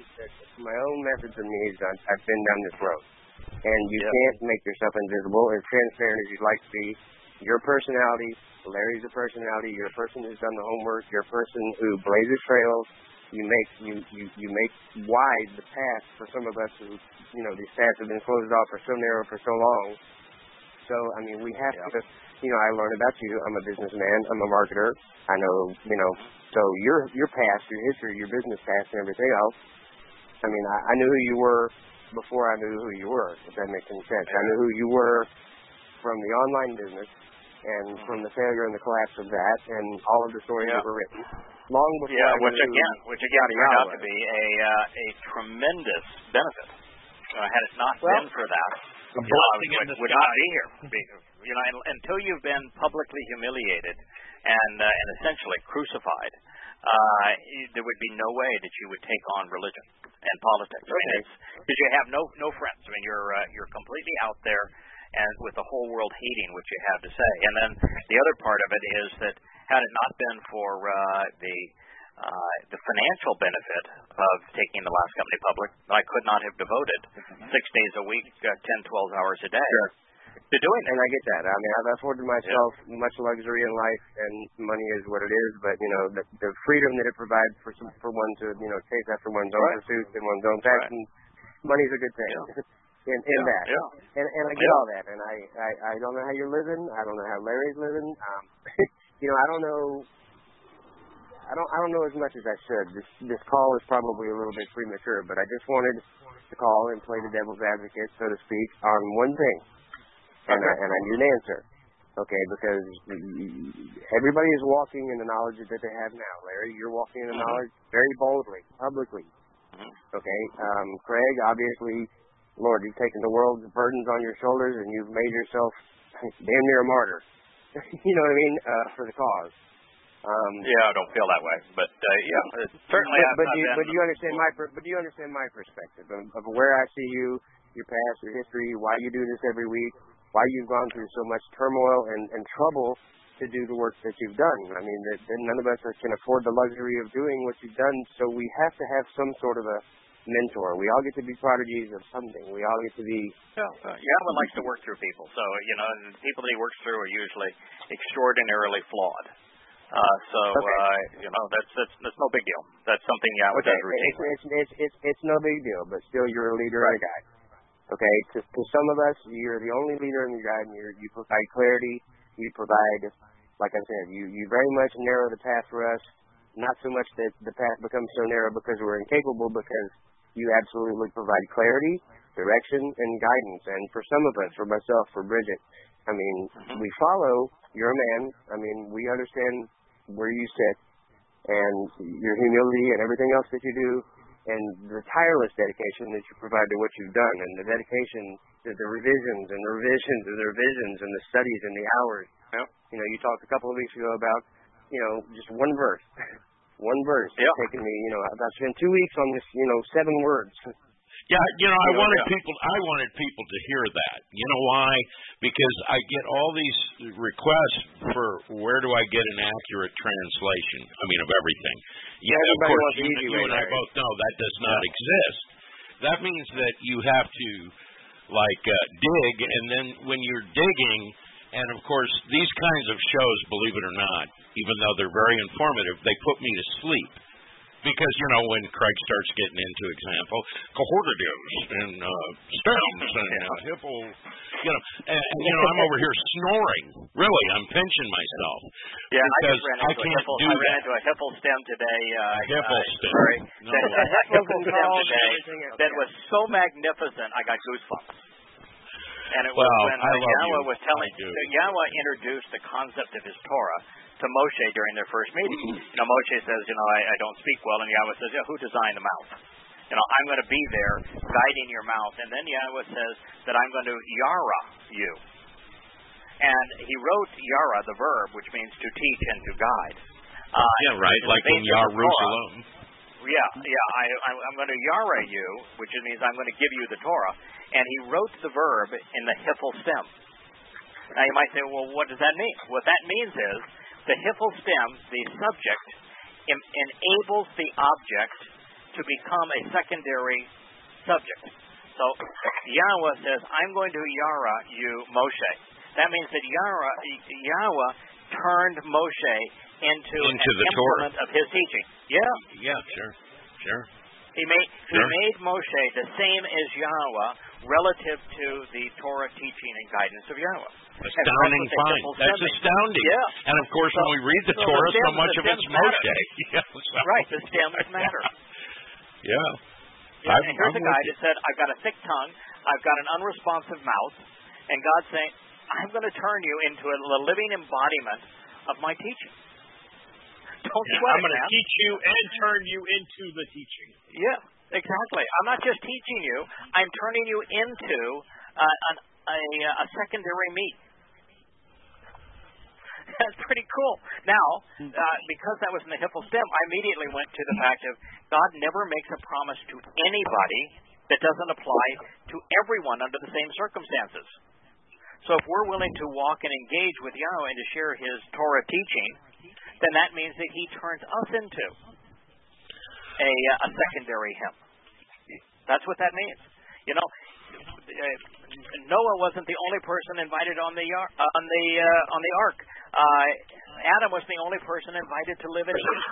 own methods and needs. I've been down this road, and you can't make yourself invisible, as transparent as you'd like to be. Your personality, Larry's a personality. You're a person who's done the homework. You're a person who blazes trails. You make wide the path for some of us who, these paths have been closed off for so narrow for so long. So, I mean, we have to, I learned about you. I'm a businessman. I'm a marketer. I know, so your past, your history, your business past and everything else. I mean, I knew who you were before I knew who you were, if that makes any sense. I knew who you were from the online business and from the failure and the collapse of that and all of the stories that were written. Long before which again turned out to be a tremendous benefit. Had it not been for that, I would not be here. Until you've been publicly humiliated and essentially crucified, there would be no way that you would take on religion and politics. I mean, because you have no friends. I mean, you're completely out there, and with the whole world hating what you have to say. And then the other part of it is that had it not been for the financial benefit of taking the last company public, I could not have devoted 6 days a week, 10, 12 hours a day to doing it. And I get that. I mean, I've afforded myself much luxury in life, and money is what it is. But the freedom that it provides for one to chase after one's own pursuits and one's own passion, money's a good thing. In that, and I get all that, and I don't know how you're living. I don't know how Larry's living. I don't know. I don't know as much as I should. This call is probably a little bit premature, but I just wanted to call and play the devil's advocate, so to speak, on one thing, and I need an answer. Okay, because everybody is walking in the knowledge that they have now. Larry, you're walking in the knowledge very boldly, publicly. Okay, Craig, obviously, Lord, you've taken the world's burdens on your shoulders, and you've made yourself damn near a martyr. You know what I mean? For the cause. I don't feel that way, but certainly. But you understand my perspective of where I see you, your past, your history, why you do this every week, why you've gone through so much turmoil and trouble to do the work that you've done. I mean, that none of us can afford the luxury of doing what you've done, so we have to have some sort of a mentor. We all get to be prodigies of something. We all get to be. Yahweh likes to work through people, so and the people that he works through are usually extraordinarily flawed. That's no big deal. That's something Yahweh does routinely. It's no big deal, but still you're a leader and a guide. Okay, to some of us, you're the only leader and the guide, and you provide clarity. You provide, like I said, you very much narrow the path for us. Not so much that the path becomes so narrow because we're incapable, because you absolutely provide clarity, direction, and guidance. And for some of us, for myself, for Bridget, I mean, we follow. You're a man. I mean, we understand where you sit and your humility and everything else that you do, and the tireless dedication that you provide to what you've done, and the dedication to the revisions and the revisions and the revisions and the studies and the hours. Yep. You talked a couple of weeks ago about, just one verse. One verse. Yep. It's taken me, I've spent 2 weeks on this, 7 words. Yeah, I wanted people to hear that. You know why? Because I get all these requests for where do I get an accurate translation? I mean, of everything. Yeah, of course, you and I both know that does not exist. That means that you have to dig, and then when you're digging, and of course these kinds of shows, believe it or not, even though they're very informative, they put me to sleep. because when Craig starts getting into example, cohortatives and stems and hippo, and I'm over here snoring. Really, I'm pinching myself. Yeah, because I can't do I that. ran into a hippo stem today. Hippo stem. Sorry, No. a hippo stem today that was so magnificent, I got goosebumps. And it was when Yahweh was telling, Yahweh introduced the concept of his Torah to Moshe during their first meeting. Moshe says, I don't speak well, and Yahweh says, who designed the mouth? I'm going to be there guiding your mouth. And then Yahweh says that I'm going to yara you. And he wrote yara, the verb, which means to teach and to guide. Like in Jerusalem. I'm going to yara you, which means I'm going to give you the Torah. And he wrote the verb in the hiphil stem. Now you might say, well, what does that mean? What that means is the hiphil stem, the subject, enables the object to become a secondary subject. So Yahweh says, I'm going to yara you, Moshe. That means that Yahweh turned Moshe into an implement of his teaching. Yeah, sure. He made Moshe the same as Yahweh relative to the Torah teaching and guidance of Yahweh. Astounding find. That's astounding. Yeah. And of course, when we read the Torah, so much of it's Moshe. Right, the stems matter. Yeah. And here's a guy that said, I've got a thick tongue, I've got an unresponsive mouth, and God's saying, I'm going to turn you into a living embodiment of my teaching. Don't sweat I'm going to teach you and turn you into the teaching. Yeah, exactly. I'm not just teaching you, I'm turning you into a secondary me. That's pretty cool. Now, because that was in the hiphil stem, I immediately went to the fact of God never makes a promise to anybody that doesn't apply to everyone under the same circumstances. So if we're willing to walk and engage with Yahweh and to share his Torah teaching, then that means that he turns us into a secondary him. That's what that means. Noah wasn't the only person invited on the ark. Adam was the only person invited to live in Eden.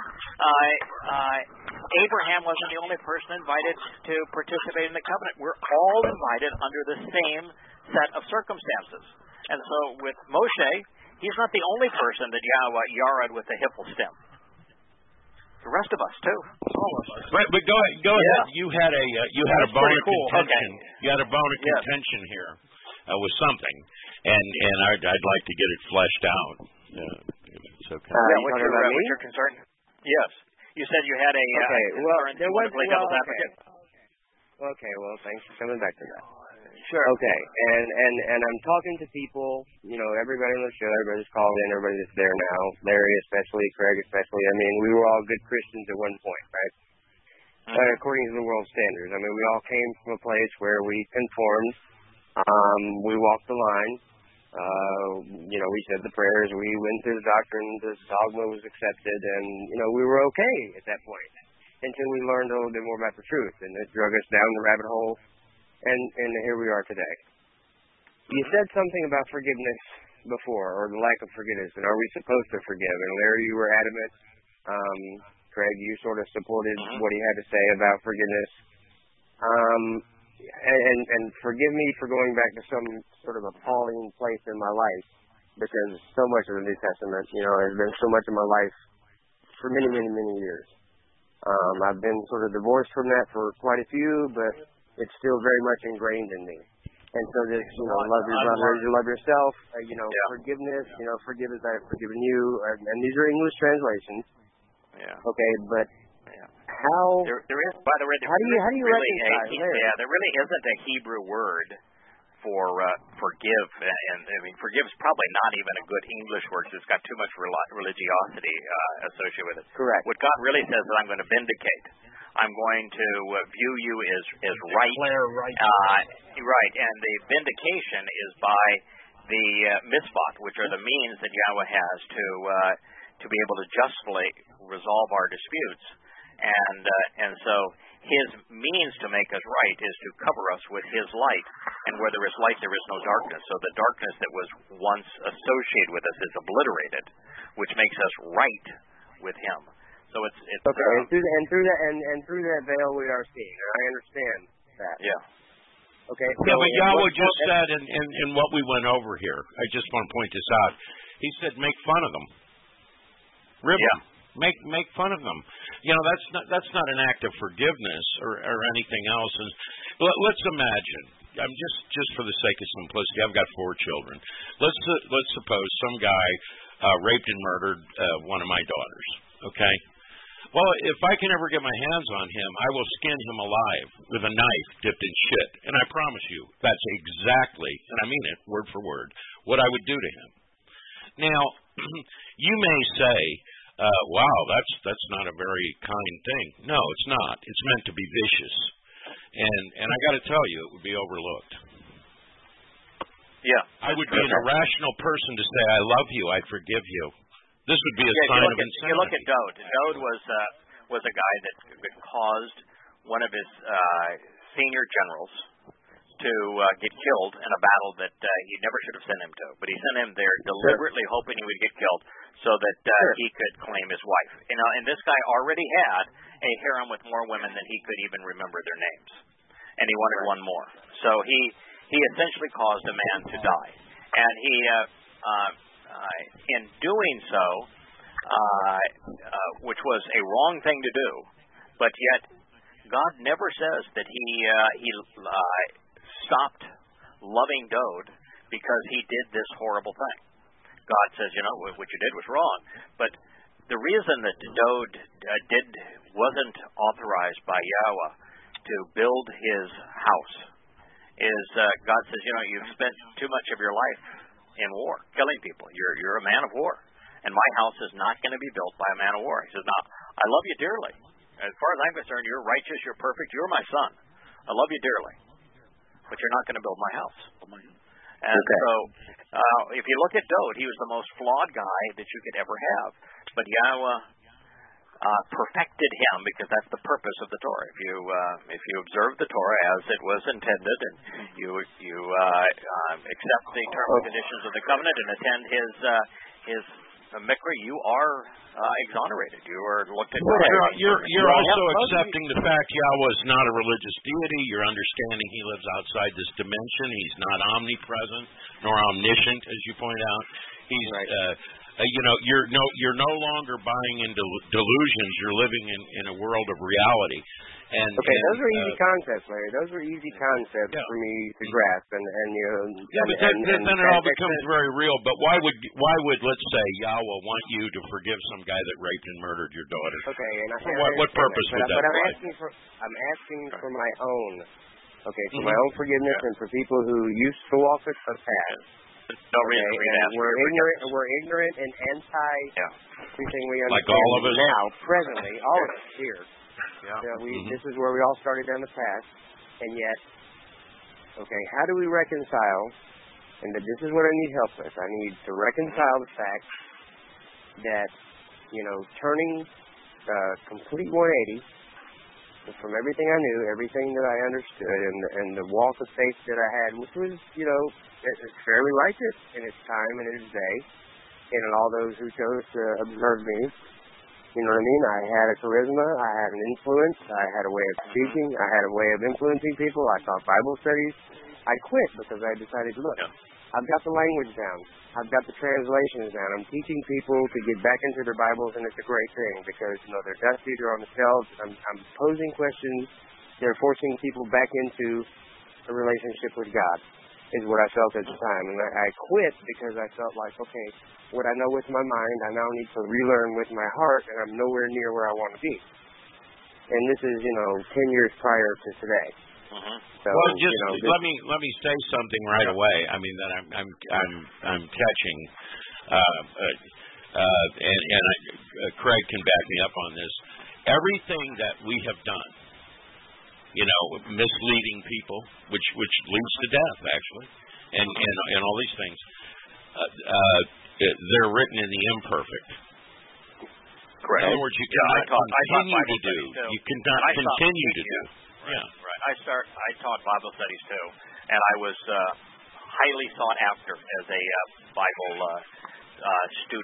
Abraham wasn't the only person invited to participate in the covenant. We're all invited under the same set of circumstances. And so with Moshe, he's not the only person that Yahweh yarad with the hiphil stem. The rest of us too. All of us. But go ahead. You had a bone of contention. Okay. You had a bone of contention here with something, and I'd like to get it fleshed out. It's okay. What's your concern? Yes. You said you had a concern. There was devil's advocate. Okay. Well, thanks for coming back to that. Sure. Okay, and I'm talking to people, everybody on the show, everybody's called in, everybody that's there now, Larry especially, Craig especially. I mean, we were all good Christians at one point, right? According to the world standards. I mean, we all came from a place where we conformed, we walked the line, we said the prayers, we went through the doctrine, the dogma was accepted, and, we were okay at that point until we learned a little bit more about the truth, and it drug us down the rabbit hole. And here we are today. You said something about forgiveness before, or the lack of forgiveness, and are we supposed to forgive? And Larry, you were adamant. Craig, you sort of supported what he had to say about forgiveness. And forgive me for going back to some sort of appalling place in my life, because so much of the New Testament, has been so much of my life for many, many, many years. I've been sort of divorced from that for quite a few, but it's still very much ingrained in me. And so this, love your brother as you love yourself, forgiveness, forgive as I have forgiven you, and these are English translations. Yeah. Okay, but how... There is, by the way, how do you really reconcile there? Yeah, there really isn't a Hebrew word for forgive, and I mean, forgive is probably not even a good English word because it's got too much religiosity associated with it. Correct. What God really says is, I'm going to vindicate. I'm going to view you as right. Declare right. Right, and the vindication is by the mitzvot, which are the means that Yahweh has to be able to justly resolve our disputes, and so his means to make us right is to cover us with his light, and where there is light, there is no darkness. So the darkness that was once associated with us is obliterated, which makes us right with him. So it's okay. And through that veil we are seeing. And I understand that. Yeah. Okay. So yeah, but Yahweh just said in what we went over here. I just want to point this out. He said, make fun of them. Rip them. Make fun of them. That's not an act of forgiveness or anything else. And let's imagine. I'm just for the sake of simplicity. I've got 4 children. Let's suppose some guy raped and murdered one of my daughters. Okay. Well, if I can ever get my hands on him, I will skin him alive with a knife dipped in shit. And I promise you, that's exactly, and I mean it word for word, what I would do to him. Now, you may say, wow, that's not a very kind thing. No, it's not. It's meant to be vicious. And I got to tell you, it would be overlooked. Yeah. I would be an irrational person to say, I love you, I forgive you. This would be a sign of insanity. You look at Dowd. Dowd was a guy that caused one of his senior generals to get killed in a battle that he never should have sent him to. But he sent him there deliberately hoping he would get killed so that he could claim his wife. And this guy already had a harem with more women than he could even remember their names. And he wanted one more. So he essentially caused a man to die. And he in doing so, which was a wrong thing to do, but yet God never says that he stopped loving Dowd because he did this horrible thing. God says, what you did was wrong. But the reason that Dowd wasn't authorized by Yahweh to build his house is God says, you've spent too much of your life in war, killing people. You're a man of war. And my house is not going to be built by a man of war. He says, no, I love you dearly. As far as I'm concerned, you're righteous, you're perfect, you're my son. I love you dearly. But you're not going to build my house. And so, if you look at Dowd, he was the most flawed guy that you could ever have. But Yahweh perfected him because that's the purpose of the Torah. If you observe the Torah as it was intended, and you accept the terms and conditions of the covenant and attend his mikvah, you are exonerated. You are looked at. You're also accepting the fact Yahweh is not a religious deity. You're understanding he lives outside this dimension. He's not omnipresent nor omniscient, as you point out. He's you're no longer buying into delusions. You're living in a world of reality. Those are easy concepts, Larry. Those are easy concepts for me to grasp, and then it all becomes very real. But why would let's say Yahweh want you to forgive some guy that raped and murdered your daughter? Okay, what purpose would that? But I'm asking for my own. Okay, for my own forgiveness and for people who used to walk the path. No reason for me to ask. We're ignorant and anti everything we understand. Like all of us now, presently, all of us here. This is where we all started down the path, and yet, how do we reconcile? And this is what I need help with. I need to reconcile the fact that turning complete 180 from everything I knew, everything that I understood, and the walk of faith that I had, which was fairly righteous in its time and in its day, and in all those who chose to observe me. You know what I mean? I had a charisma. I had an influence. I had a way of speaking. I had a way of influencing people. I taught Bible studies. I quit because I decided, look, I've got the language down. I've got the translations down. I'm teaching people to get back into their Bibles, and it's a great thing because, they're dusty, they're on the shelves. I'm posing questions. They're forcing people back into a relationship with God, is what I felt at the time. And I quit because I felt like, okay, what I know with my mind, I now need to relearn with my heart, and I'm nowhere near where I want to be. And this is, 10 years prior to today. So, let me say something right away. I mean that I'm catching, and Craig can back me up on this. Everything that we have done, misleading people, which leads to death, actually, and all these things. They're written in the imperfect. Correct. In other words, you cannot continue to do. You cannot continue to do. Right. I taught Bible studies too, and I was highly sought after as a Bible student.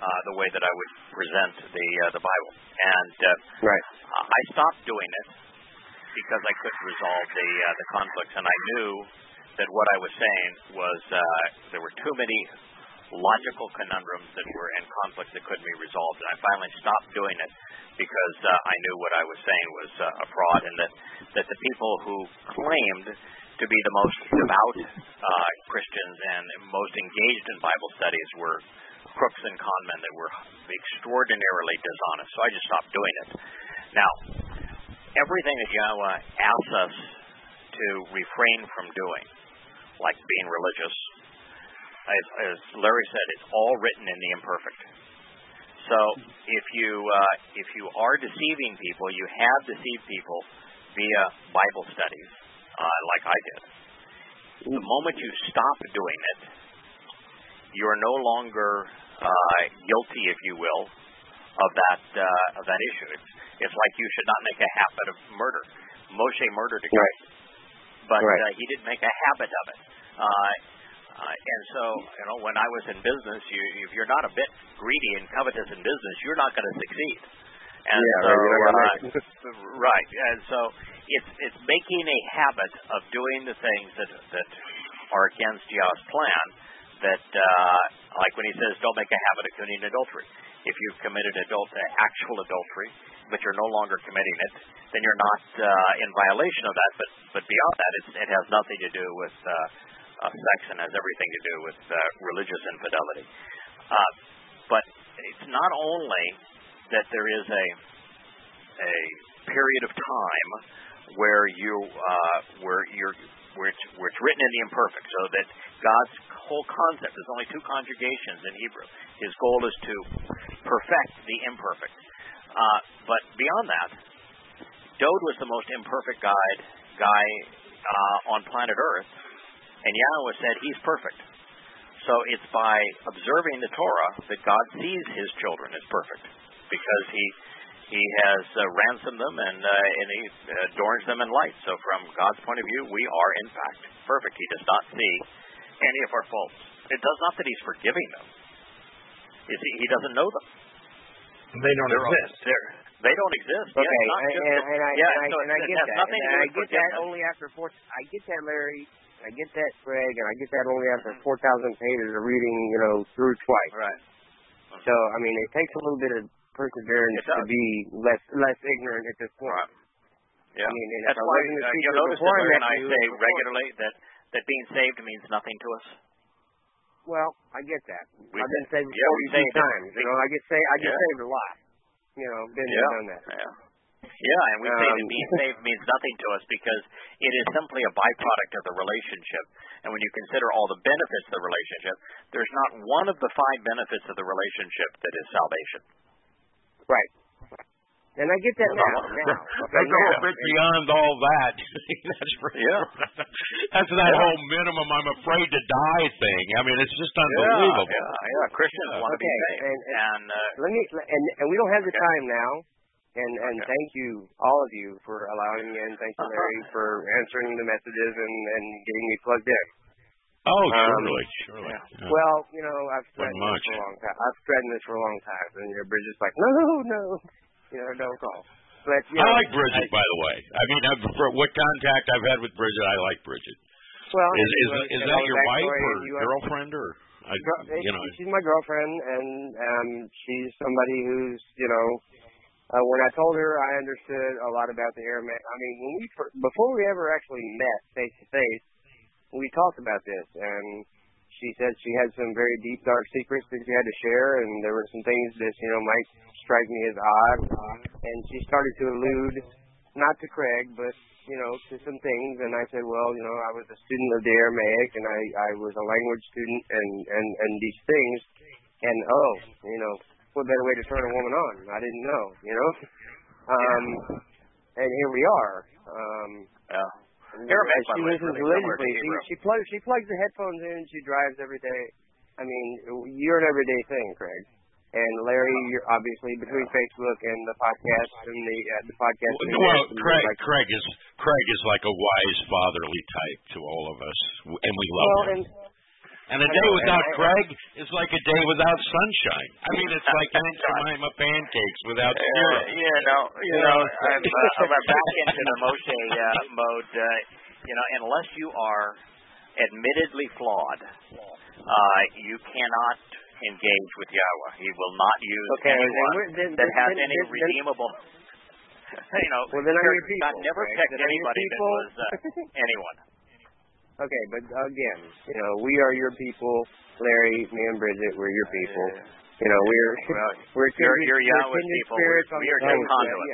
the way that I would present the Bible. And right. I stopped doing it because I couldn't resolve the conflicts, and I knew that what I was saying was there were too many logical conundrums that were in conflict that couldn't be resolved, and I finally stopped doing it because I knew what I was saying was a fraud, and that the people who claimed to be the most devout Christians and most engaged in Bible studies were crooks and conmen that were extraordinarily dishonest. So I just stopped doing it. Now, everything that Yahweh asks us to refrain from doing, like being religious, as Larry said, it's all written in the imperfect. So if you are deceiving people, you have deceived people via Bible studies, like I did. The moment you stop doing it, you're no longer guilty, if you will, of that issue. It's like you should not make a habit of murder. Moshe murdered a guy, but he didn't make a habit of it. And so, when I was in business, if you're not a bit greedy and covetous in business, you're not going to succeed. And right. And so it's making a habit of doing the things that are against Yahweh's plan. That, like when he says, don't make a habit of committing adultery. If you've committed actual adultery, but you're no longer committing it, then you're not in violation of that. But beyond that, it has nothing to do with sex and has everything to do with religious infidelity. But it's not only that there is a period of time where it's written in the imperfect, so that God's whole concept, there's only two conjugations in Hebrew. His goal is to perfect the imperfect. But beyond that, Dode was the most imperfect guy on planet Earth, and Yahweh said he's perfect. So it's by observing the Torah that God sees his children as perfect, because he has ransomed them and he adorns them in light. So from God's point of view, we are in fact perfect. He does not see any of our faults. It does not that he's forgiving them. He doesn't know them. They don't exist. They don't exist. Okay, I get that only after I get that, Larry. I get that, Greg, and I get that only after 4,000 pages of reading, through twice. Right. So, I mean, it takes a little bit of perseverance to be less ignorant at this point. Right. Yeah. I mean, that's why you'll notice that I say regularly that being saved means nothing to us. Well, I get that. I've been saved 42 times. I get saved a lot. Done that. Yeah, and we say that being saved means nothing to us because it is simply a byproduct of the relationship. And when you consider all the benefits of the relationship, there's not one of the 5 benefits of the relationship that is salvation. Right. And I get that now. They go a bit beyond all that. That's that whole minimum I'm afraid to die thing. I mean, it's just unbelievable. Yeah. Christians want to be saved. And we don't have the time now. And thank you, all of you, for allowing me, and thank you, Larry, for answering the messages and getting me plugged in. Oh, surely. Yeah. Well, I've threatened this for a long time. And Bridget's like, no, don't call. But I like Bridget, by the way. I mean, for what contact I've had with Bridget, I like Bridget. Well, is that your wife or girlfriend or? She's my girlfriend, and she's somebody who's when I told her, I understood a lot about the Aramaic. I mean, before we ever actually met face to face, we talked about this, and she said she had some very deep, dark secrets that she had to share, and there were some things that might strike me as odd. And she started to allude, not to Craig, but to some things. And I said, well, I was a student of the Aramaic, and I was a language student, and these things, and what better way to turn a woman on? I didn't know, and here we are. She listens religiously. She plugs the headphones in. She drives every day. I mean, you're an everyday thing, Craig. And Larry, you're obviously between Facebook and the podcast and the podcast. Well, Craig is like a wise fatherly type to all of us, and we love him. And a day without Craig is like a day without sunshine. I mean, it's like Aunt Jemima pancakes without syrup. I'm back into the Moshe mode. Unless you are admittedly flawed, you cannot engage with Yahweh. He will not use anyone that has any redeemable. Well, then I'm your people. God never picked anybody that was anyone. Okay, but again, we are your people, Larry, me and Bridget. We're your people. We're you're Yahweh's people. We are just conduits.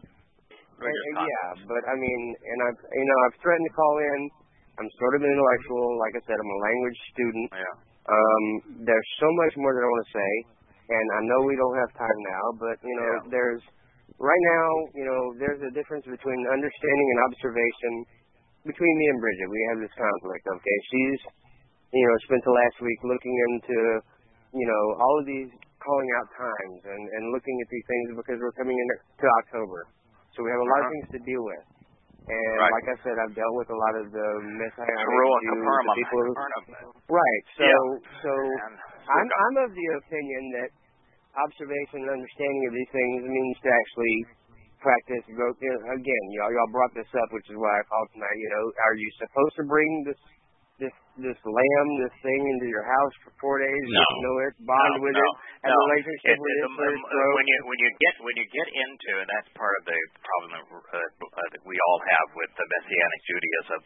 Yeah, but I mean, and I've threatened to call in. I'm sort of an intellectual. Like I said, I'm a language student. Yeah. There's so much more that I want to say, and I know we don't have time now, but there's right now, there's a difference between understanding and observation between me and Bridget. We have this conflict. Okay, she's spent the last week looking into all of these calling out times and looking at these things because we're coming into October, so we have a lot of things to deal with. And like I said, I've dealt with a lot of the Messianic Jews, the people who, right. So I'm of the opinion that observation and understanding of these things means to actually practice. Again, y'all brought this up, which is why I called tonight. Are you supposed to bring this lamb, this thing into your house for 4 days? No. Bond with it, have a relationship with it. When you get into, and that's part of the problem that we all have with the Messianic Judaism,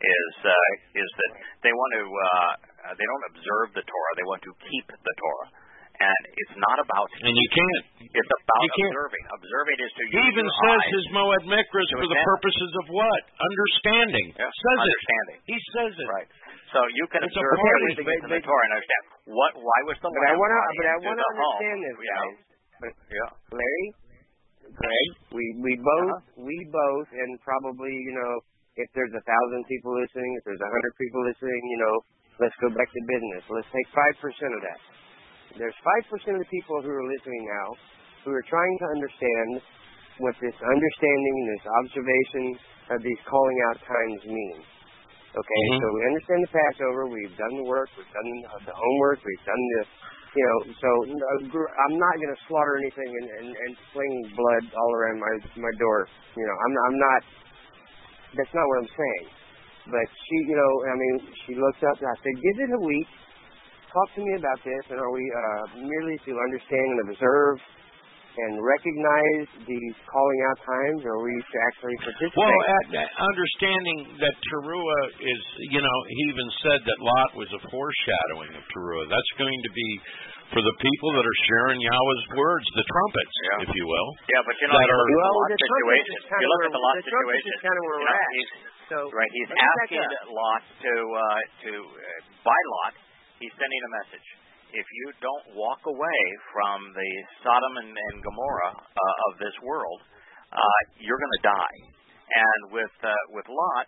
is that they want to they don't observe the Torah, they want to keep the Torah. And it's not about... And you can't. It's about observing. Observing is to use He even says his Moed Mikras for the purposes of what? Understanding. Yeah. Says understanding. It. He says it. Right. So you can observe everything in the Torah and understand. Why was the lamb brought into the home? But I want to understand this, guys. But, Larry, Greg, we both, and probably, if there's 1,000 people listening, if there's 100 people listening, let's go back to business. Let's take 5% of that. There's 5% of the people who are listening now who are trying to understand what this understanding, this observation of these calling out times means. Okay, so we understand the Passover. We've done the work. We've done the homework. We've done the, so I'm not going to slaughter anything and fling blood all around my door. I'm not, that's not what I'm saying. But she looks up and I said, give it a week. Talk to me about this, and are we merely to understand and observe and recognize these calling out times, or are we to actually participate? Well, understanding that Teruah is, he even said that Lot was a foreshadowing of Teruah. That's going to be for the people that are sharing Yahweh's words, the trumpets, if you will. Yeah, but you look at the Lot situation. You look at the Lot situation. Kind of where we're at. He's asking Lot to by Lot. He's sending a message. If you don't walk away from the Sodom and Gomorrah of this world, you're going to die. And with Lot,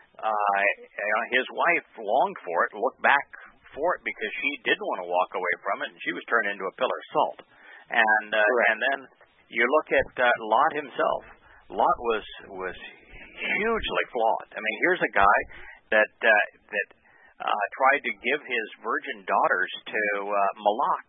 his wife longed for it, looked back for it because she didn't want to walk away from it, and she was turned into a pillar of salt. And then you look at Lot himself. Lot was hugely flawed. I mean, here's a guy that tried to give his virgin daughters to Malak,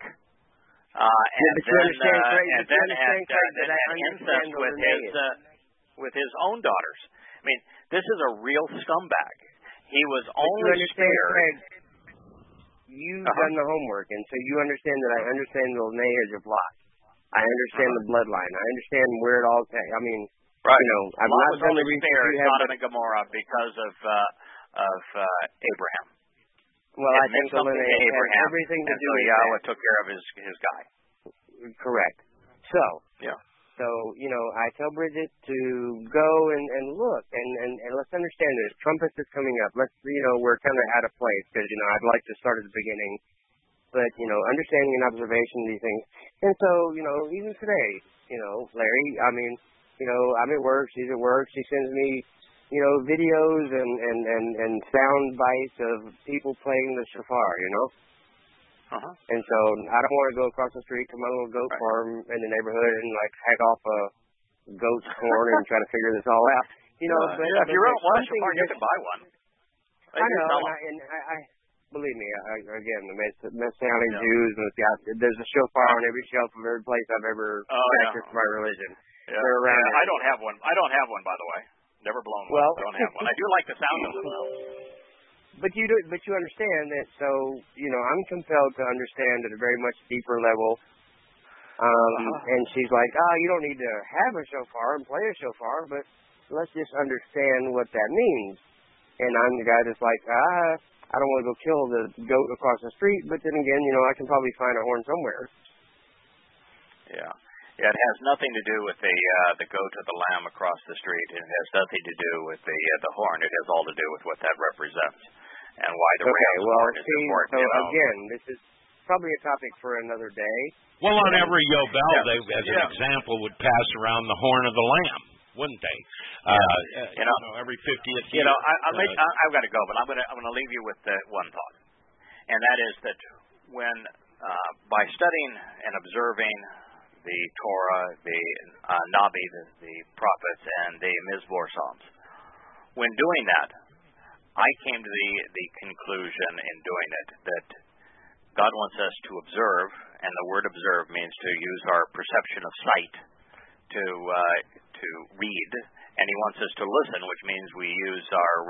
and then had incest with his own daughters. I mean, this is a real scumbag. He was only spared. You've done the homework, and so you understand that I understand the lineage of Lot. I understand the bloodline. I understand where it all came. I mean, I've Lot not was done only the research. spared Sodom and Gomorrah because of Abraham. Well, I think the lineage has everything to do with Yahweh took care of his guy. Correct. So, I tell Bridget to go and look and let's understand this. Trumpets is coming up. We're kind of out of place because, I'd like to start at the beginning. But, understanding and observation of these things. And so, even today, Larry, I'm at work, she's at work, she sends me videos and sound bites of people playing the shofar, And so I don't want to go across the street to my little goat farm in the neighborhood and hack off a goat's horn and try to figure this all out. But if you really want a shofar, you can buy one. I know, believe me. Again, the Messianic Jews, and there's a shofar on every shelf of every place I've ever practiced my religion. Yeah. I don't have one. I don't have one, by the way. Never blown one. I don't have one. I do like the sound of them, though. But you understand that. So I'm compelled to understand at a very much deeper level. And she's like, you don't need to have a shofar and play a shofar, but let's just understand what that means. And I'm the guy that's like, I don't want to go kill the goat across the street, but then again, I can probably find a horn somewhere. Yeah. Yeah, it has nothing to do with the goat or the lamb across the street. It has nothing to do with the horn. It has all to do with what that represents and why the ram's horn is important. So again, this is probably a topic for another day. Well, on every Yobel, they, as an example, would pass around the horn of the lamb, wouldn't they? Every 50th year. I've got to go, but I'm gonna leave you with one thought, and that is that when by studying and observing the Torah, the Nabi, the prophets, and the Mizmor Psalms, when doing that, I came to the conclusion in doing it that God wants us to observe, and the word observe means to use our perception of sight to read, and He wants us to listen, which means we use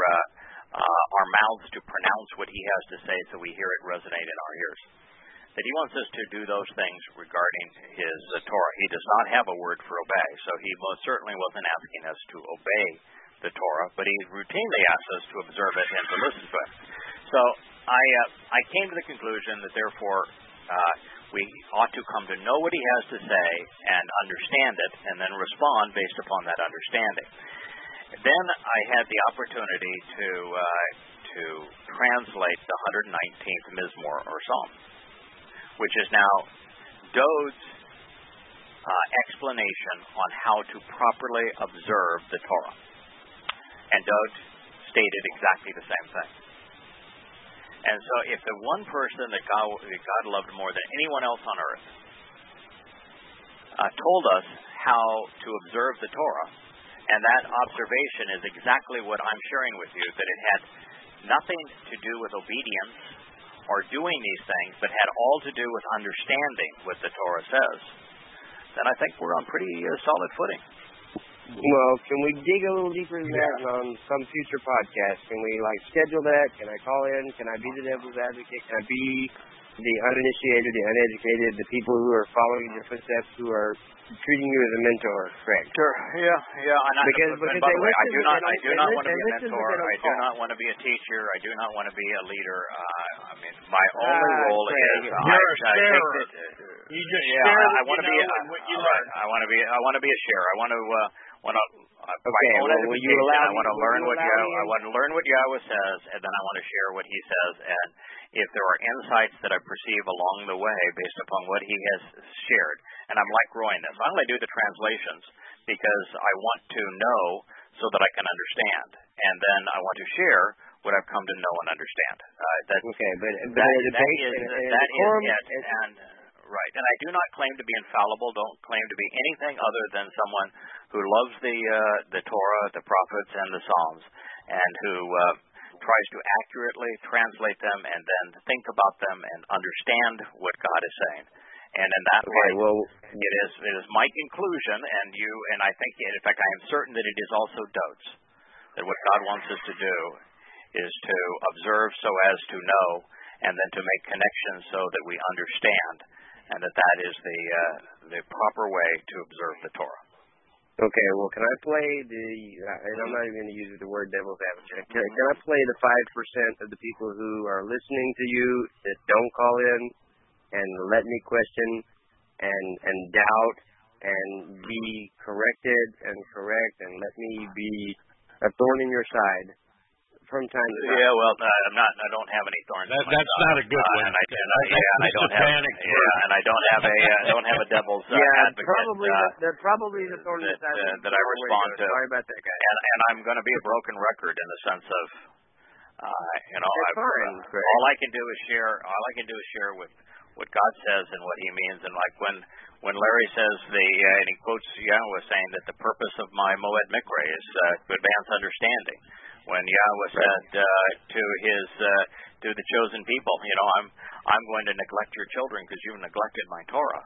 our mouths to pronounce what He has to say, so we hear it resonate in our ears. That He wants us to do those things regarding His Torah. He does not have a word for obey, so He most certainly wasn't asking us to obey the Torah, but He routinely asks us to observe it and to listen to it. So I came to the conclusion that therefore we ought to come to know what He has to say and understand it, and then respond based upon that understanding. Then I had the opportunity to translate the 119th Mizmor or Psalm, which is now Dode's explanation on how to properly observe the Torah. And Dode stated exactly the same thing. And so if the one person that God loved more than anyone else on earth told us how to observe the Torah, and that observation is exactly what I'm sharing with you, that it had nothing to do with obedience or doing these things, but had all to do with understanding what the Torah says, then I think we're on pretty solid footing. Well, can we dig a little deeper than that on some future podcast? Can we schedule that? Can I call in? Can I be the devil's advocate? Can I be the uninitiated, the uneducated, the people who are following your footsteps, who are treating you as a mentor? Correct. Sure. Yeah. Because by the way, I do not want to be a mentor. I do not want to be a teacher. I do not want to be a leader. My only role is you just share. I want to be. I want to be a sharer. I want to. My own edification. I want to learn what Yahweh says, and then I want to share what He says. And if there are insights that I perceive along the way based upon what He has shared, and I'm growing this. I'm going to do the translations because I want to know so that I can understand, and then I want to share what I've come to know and understand. That is it. Right, and I do not claim to be infallible. Don't claim to be anything other than someone who loves the Torah, the prophets, and the Psalms, and who tries to accurately translate them and then think about them and understand what God is saying. And in that way, it is my conclusion, and I think, in fact, I am certain that it is also Dode's, that what God wants us to do is to observe so as to know, and then to make connections so that we understand, and that is the proper way to observe the Torah. Okay, well, can I play and I'm not even going to use the word devil's advocate, can I play the 5% of the people who are listening to you that don't call in and let me question and doubt and be corrected and correct and let me be a thorn in your side from time to time? Yeah, well, I don't have any thorns. That's not a good one. And I don't have a devil's advocate. Probably the thorn in the side that I respond to. Sorry about that, guys. And I'm going to be a broken record in the sense of, all I can do is share with what God says and what He means. And when Larry says and he quotes Yahweh saying that the purpose of my Moed Mikra is to advance understanding. when Yahweh said to the chosen people, I'm going to neglect your children because you've neglected my Torah.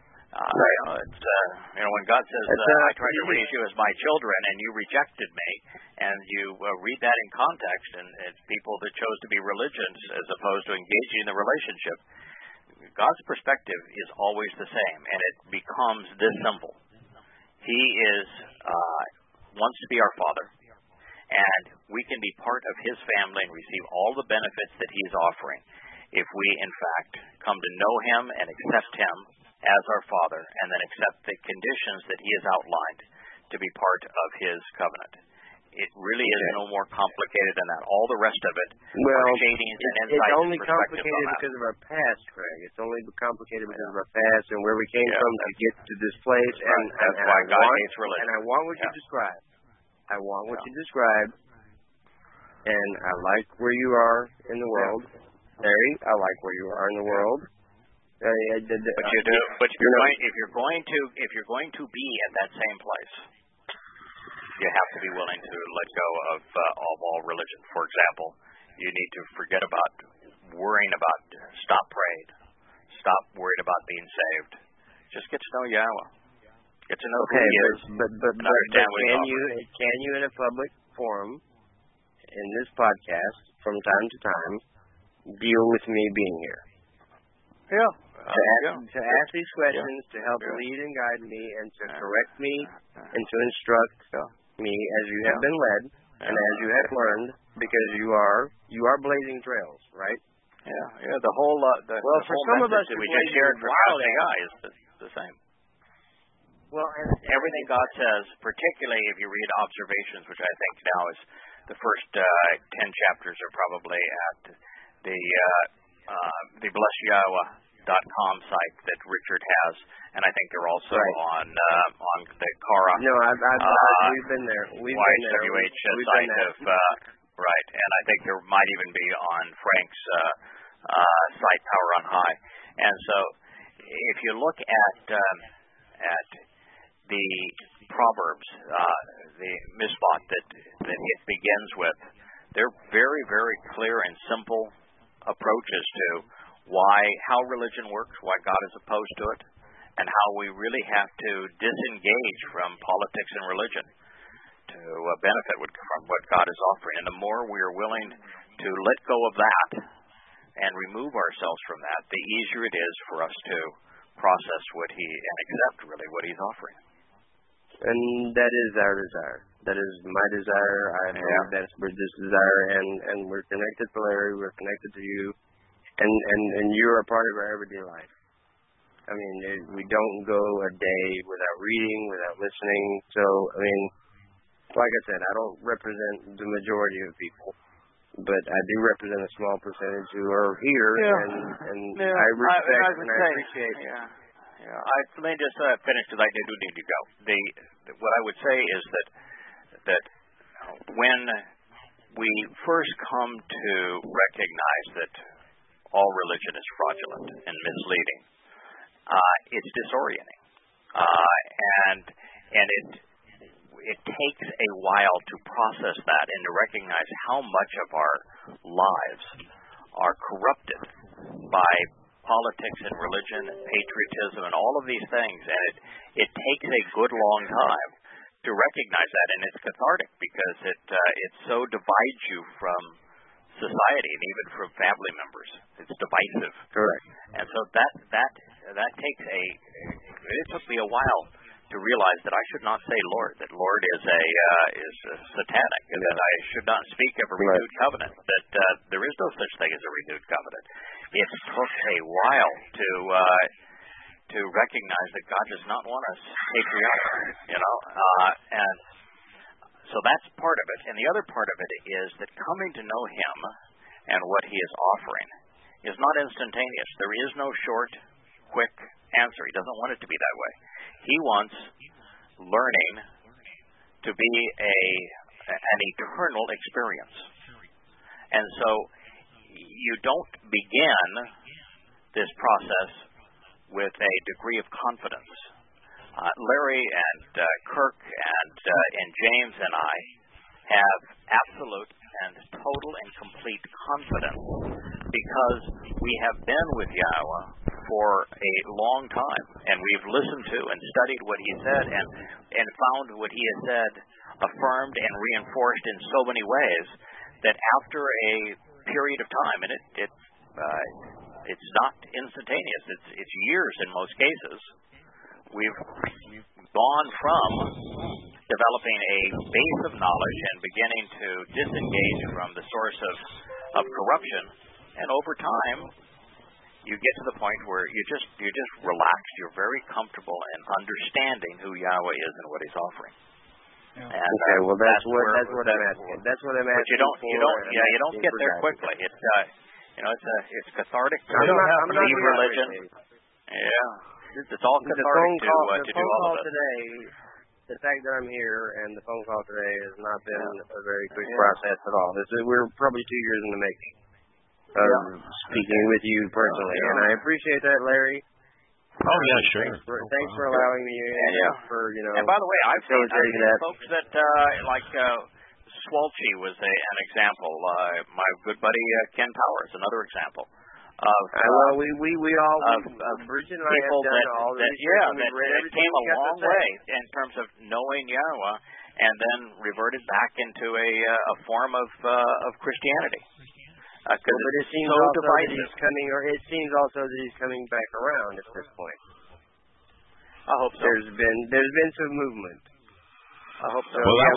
When God says, I tried to raise you as my children and you rejected me, and you read that in context, and it's people that chose to be religious as opposed to engaging in the relationship, God's perspective is always the same, and it becomes this simple. He wants to be our Father, and we can be part of His family and receive all the benefits that He is offering if we, in fact, come to know Him and accept Him as our Father, and then accept the conditions that He has outlined to be part of His covenant. It really is no more complicated than that. All the rest of it are shadings and insights. It's only complicated because of our past, Craig. It's only complicated because of our past and where we came from to get to this place. And that's why God hates religion. And I want what you described. I want what you described. And I like where you are in the world. Larry, I like where you are in the world. But you do. But if you're going to be at that same place, you have to be willing to let go of all religion. For example, you need to forget about worrying about. Stop praying. Stop worried about being saved. Just get to know Yahweh. Get to know who He is. But can you in a public forum in this podcast from time to time deal with me being here? Yeah. To ask these questions, to help lead and guide me, and to correct me, and to instruct me as you have been led, and as you have learned, because you are blazing trails, right? Yeah. The whole for some of us that we just shared from AI is the same. Well, and everything God says, particularly if you read Observations, which I think now is the first 10 chapters are probably at the BlessYahweh.com site that Richard has, and I think they're also on the Kara. No, we've been there. YHWH site of right, and I think there might even be on Frank's site, Power on High. And so, if you look at the Proverbs, the Mishpat that it begins with, they're very, very clear and simple approaches to how religion works, why God is opposed to it, and how we really have to disengage from politics and religion to benefit from what God is offering. And the more we are willing to let go of that and remove ourselves from that, the easier it is for us to process and accept really what He's offering. And that is our desire. That is my desire. I believe that's Bridget's desire, and we're connected to Larry. We're connected to you. And you're a part of our everyday life. I mean, we don't go a day without reading, without listening. So, I mean, like I said, I don't represent the majority of people, but I do represent a small percentage who are here, and I respect and I appreciate. Let me just finish because I do need to go. What I would say is that when we first come to recognize that all religion is fraudulent and misleading, it's disorienting, and it takes a while to process that and to recognize how much of our lives are corrupted by politics and religion and patriotism and all of these things, and it takes a good long time to recognize that, and it's cathartic because it so divides you from society and even from family members. It's divisive. Correct. And so that takes it took me a while to realize that I should not say Lord, that Lord is satanic, and that I should not speak of a renewed covenant, that there is no such thing as a renewed covenant. It took a while to recognize that God does not want us patriotic, and so that's part of it. And the other part of it is that coming to know Him and what He is offering is not instantaneous. There is no short, quick answer. He doesn't want it to be that way. He wants learning to be an eternal experience. And so you don't begin this process with a degree of confidence. Larry and Kirk and James and I have absolute and total and complete confidence because we have been with Yahweh for a long time, and we've listened to and studied what he said and found what he has said affirmed and reinforced in so many ways that after a period of time, and it's not instantaneous, it's years in most cases, we've gone from developing a base of knowledge and beginning to disengage from the source of corruption, and over time you get to the point where you're just relaxed, you're very comfortable in understanding who Yahweh is and what he's offering. Yeah. And, okay, well that's what I'm asking. That's what I'm asking. But you don't get there quickly. It's it's cathartic to leave religion. Yeah. It's all cathartic to do all of it. Today, the fact that I'm here and the phone call today has not been a very quick process at all. We're probably 2 years in the making of speaking with you personally, and I appreciate that, Larry. Oh yeah, sure. Thanks for allowing me for And by the way, I've seen folks that like Swalchi was an example. My good buddy Ken Powers, another example. We all Bridget and I have done all this. That came a long way in terms of knowing Yahweh, and then reverted back into a form of Christianity. But it seems also that he's coming, or it seems also that he's coming back around at this point. I hope so. There's been some movement. I hope so. Well,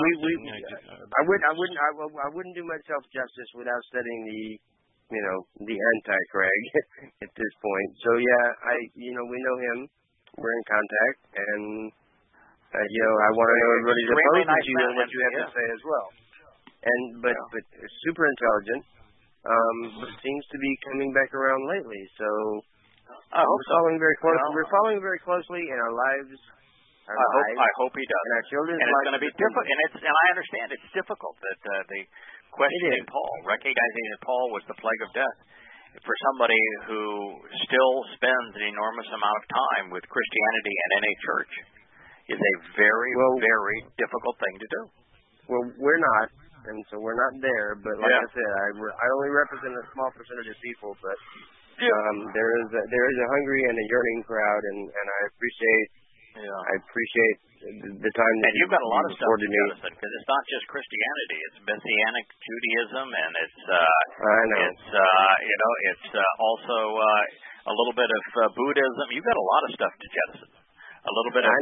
I wouldn't do myself justice without studying the anti-Craig at this point. So we know him. We're in contact, and I want to know everybody's opposed to you and what you have to say as well. But super intelligent. But seems to be coming back around lately. So we're following very closely. We're following very closely in our lives. I hope he does. And our children's lives. It's going to be difficult. And I understand it's difficult that the questioning Paul, recognizing that Paul was the plague of death, for somebody who still spends an enormous amount of time with Christianity and in a church, is a very, very difficult thing to do. Well, we're not. And so we're not there, but like I said, I only represent a small percentage of people, but there is a hungry and a yearning crowd, and I appreciate the time that you've got a lot of stuff, Jonathan, because it's not just Christianity; it's Messianic Judaism, and it's also a little bit of Buddhism. You've got a lot of stuff to jettison. A little bit of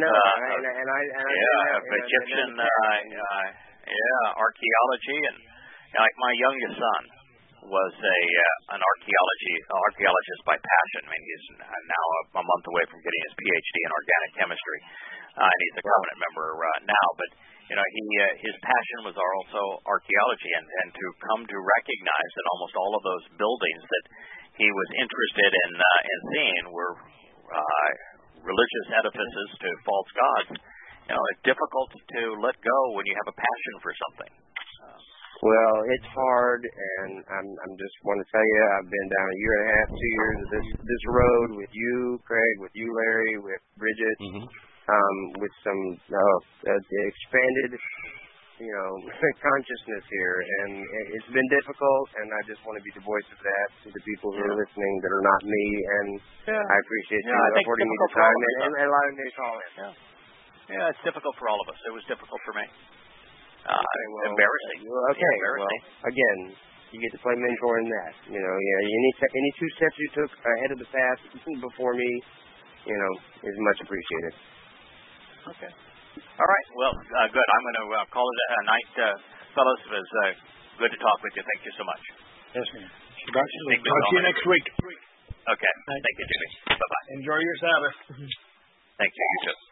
Egyptian. Archaeology, and like my youngest son was an archaeologist by passion. I mean, he's now a month away from getting his PhD in organic chemistry, and he's a covenant member now. But his passion was also archaeology, and to come to recognize that almost all of those buildings that he was interested in seeing were religious edifices to false gods. It's difficult to let go when you have a passion for something. Well, it's hard, and I'm just want to tell you, I've been down a year and a half, 2 years of this road with you, Craig, with you, Larry, with Bridget, with some expanded, consciousness here, and it's been difficult, and I just want to be the voice of that to the people who are listening that are not me, and I appreciate you affording me the time and allowing me to call in. Yeah, it's difficult for all of us. It was difficult for me. Embarrassing. Okay. Well, again, you get to play mentor in that. Any 2 steps you took ahead of the path before me, is much appreciated. Okay. All right. Well, good. I'm going to call it a night, fellows. It was good to talk with you. Thank you so much. Yes, ma'am. Talk to you next week. Okay. Thank you, Jimmy. Bye-bye. Enjoy your Sabbath. Thank you. You too.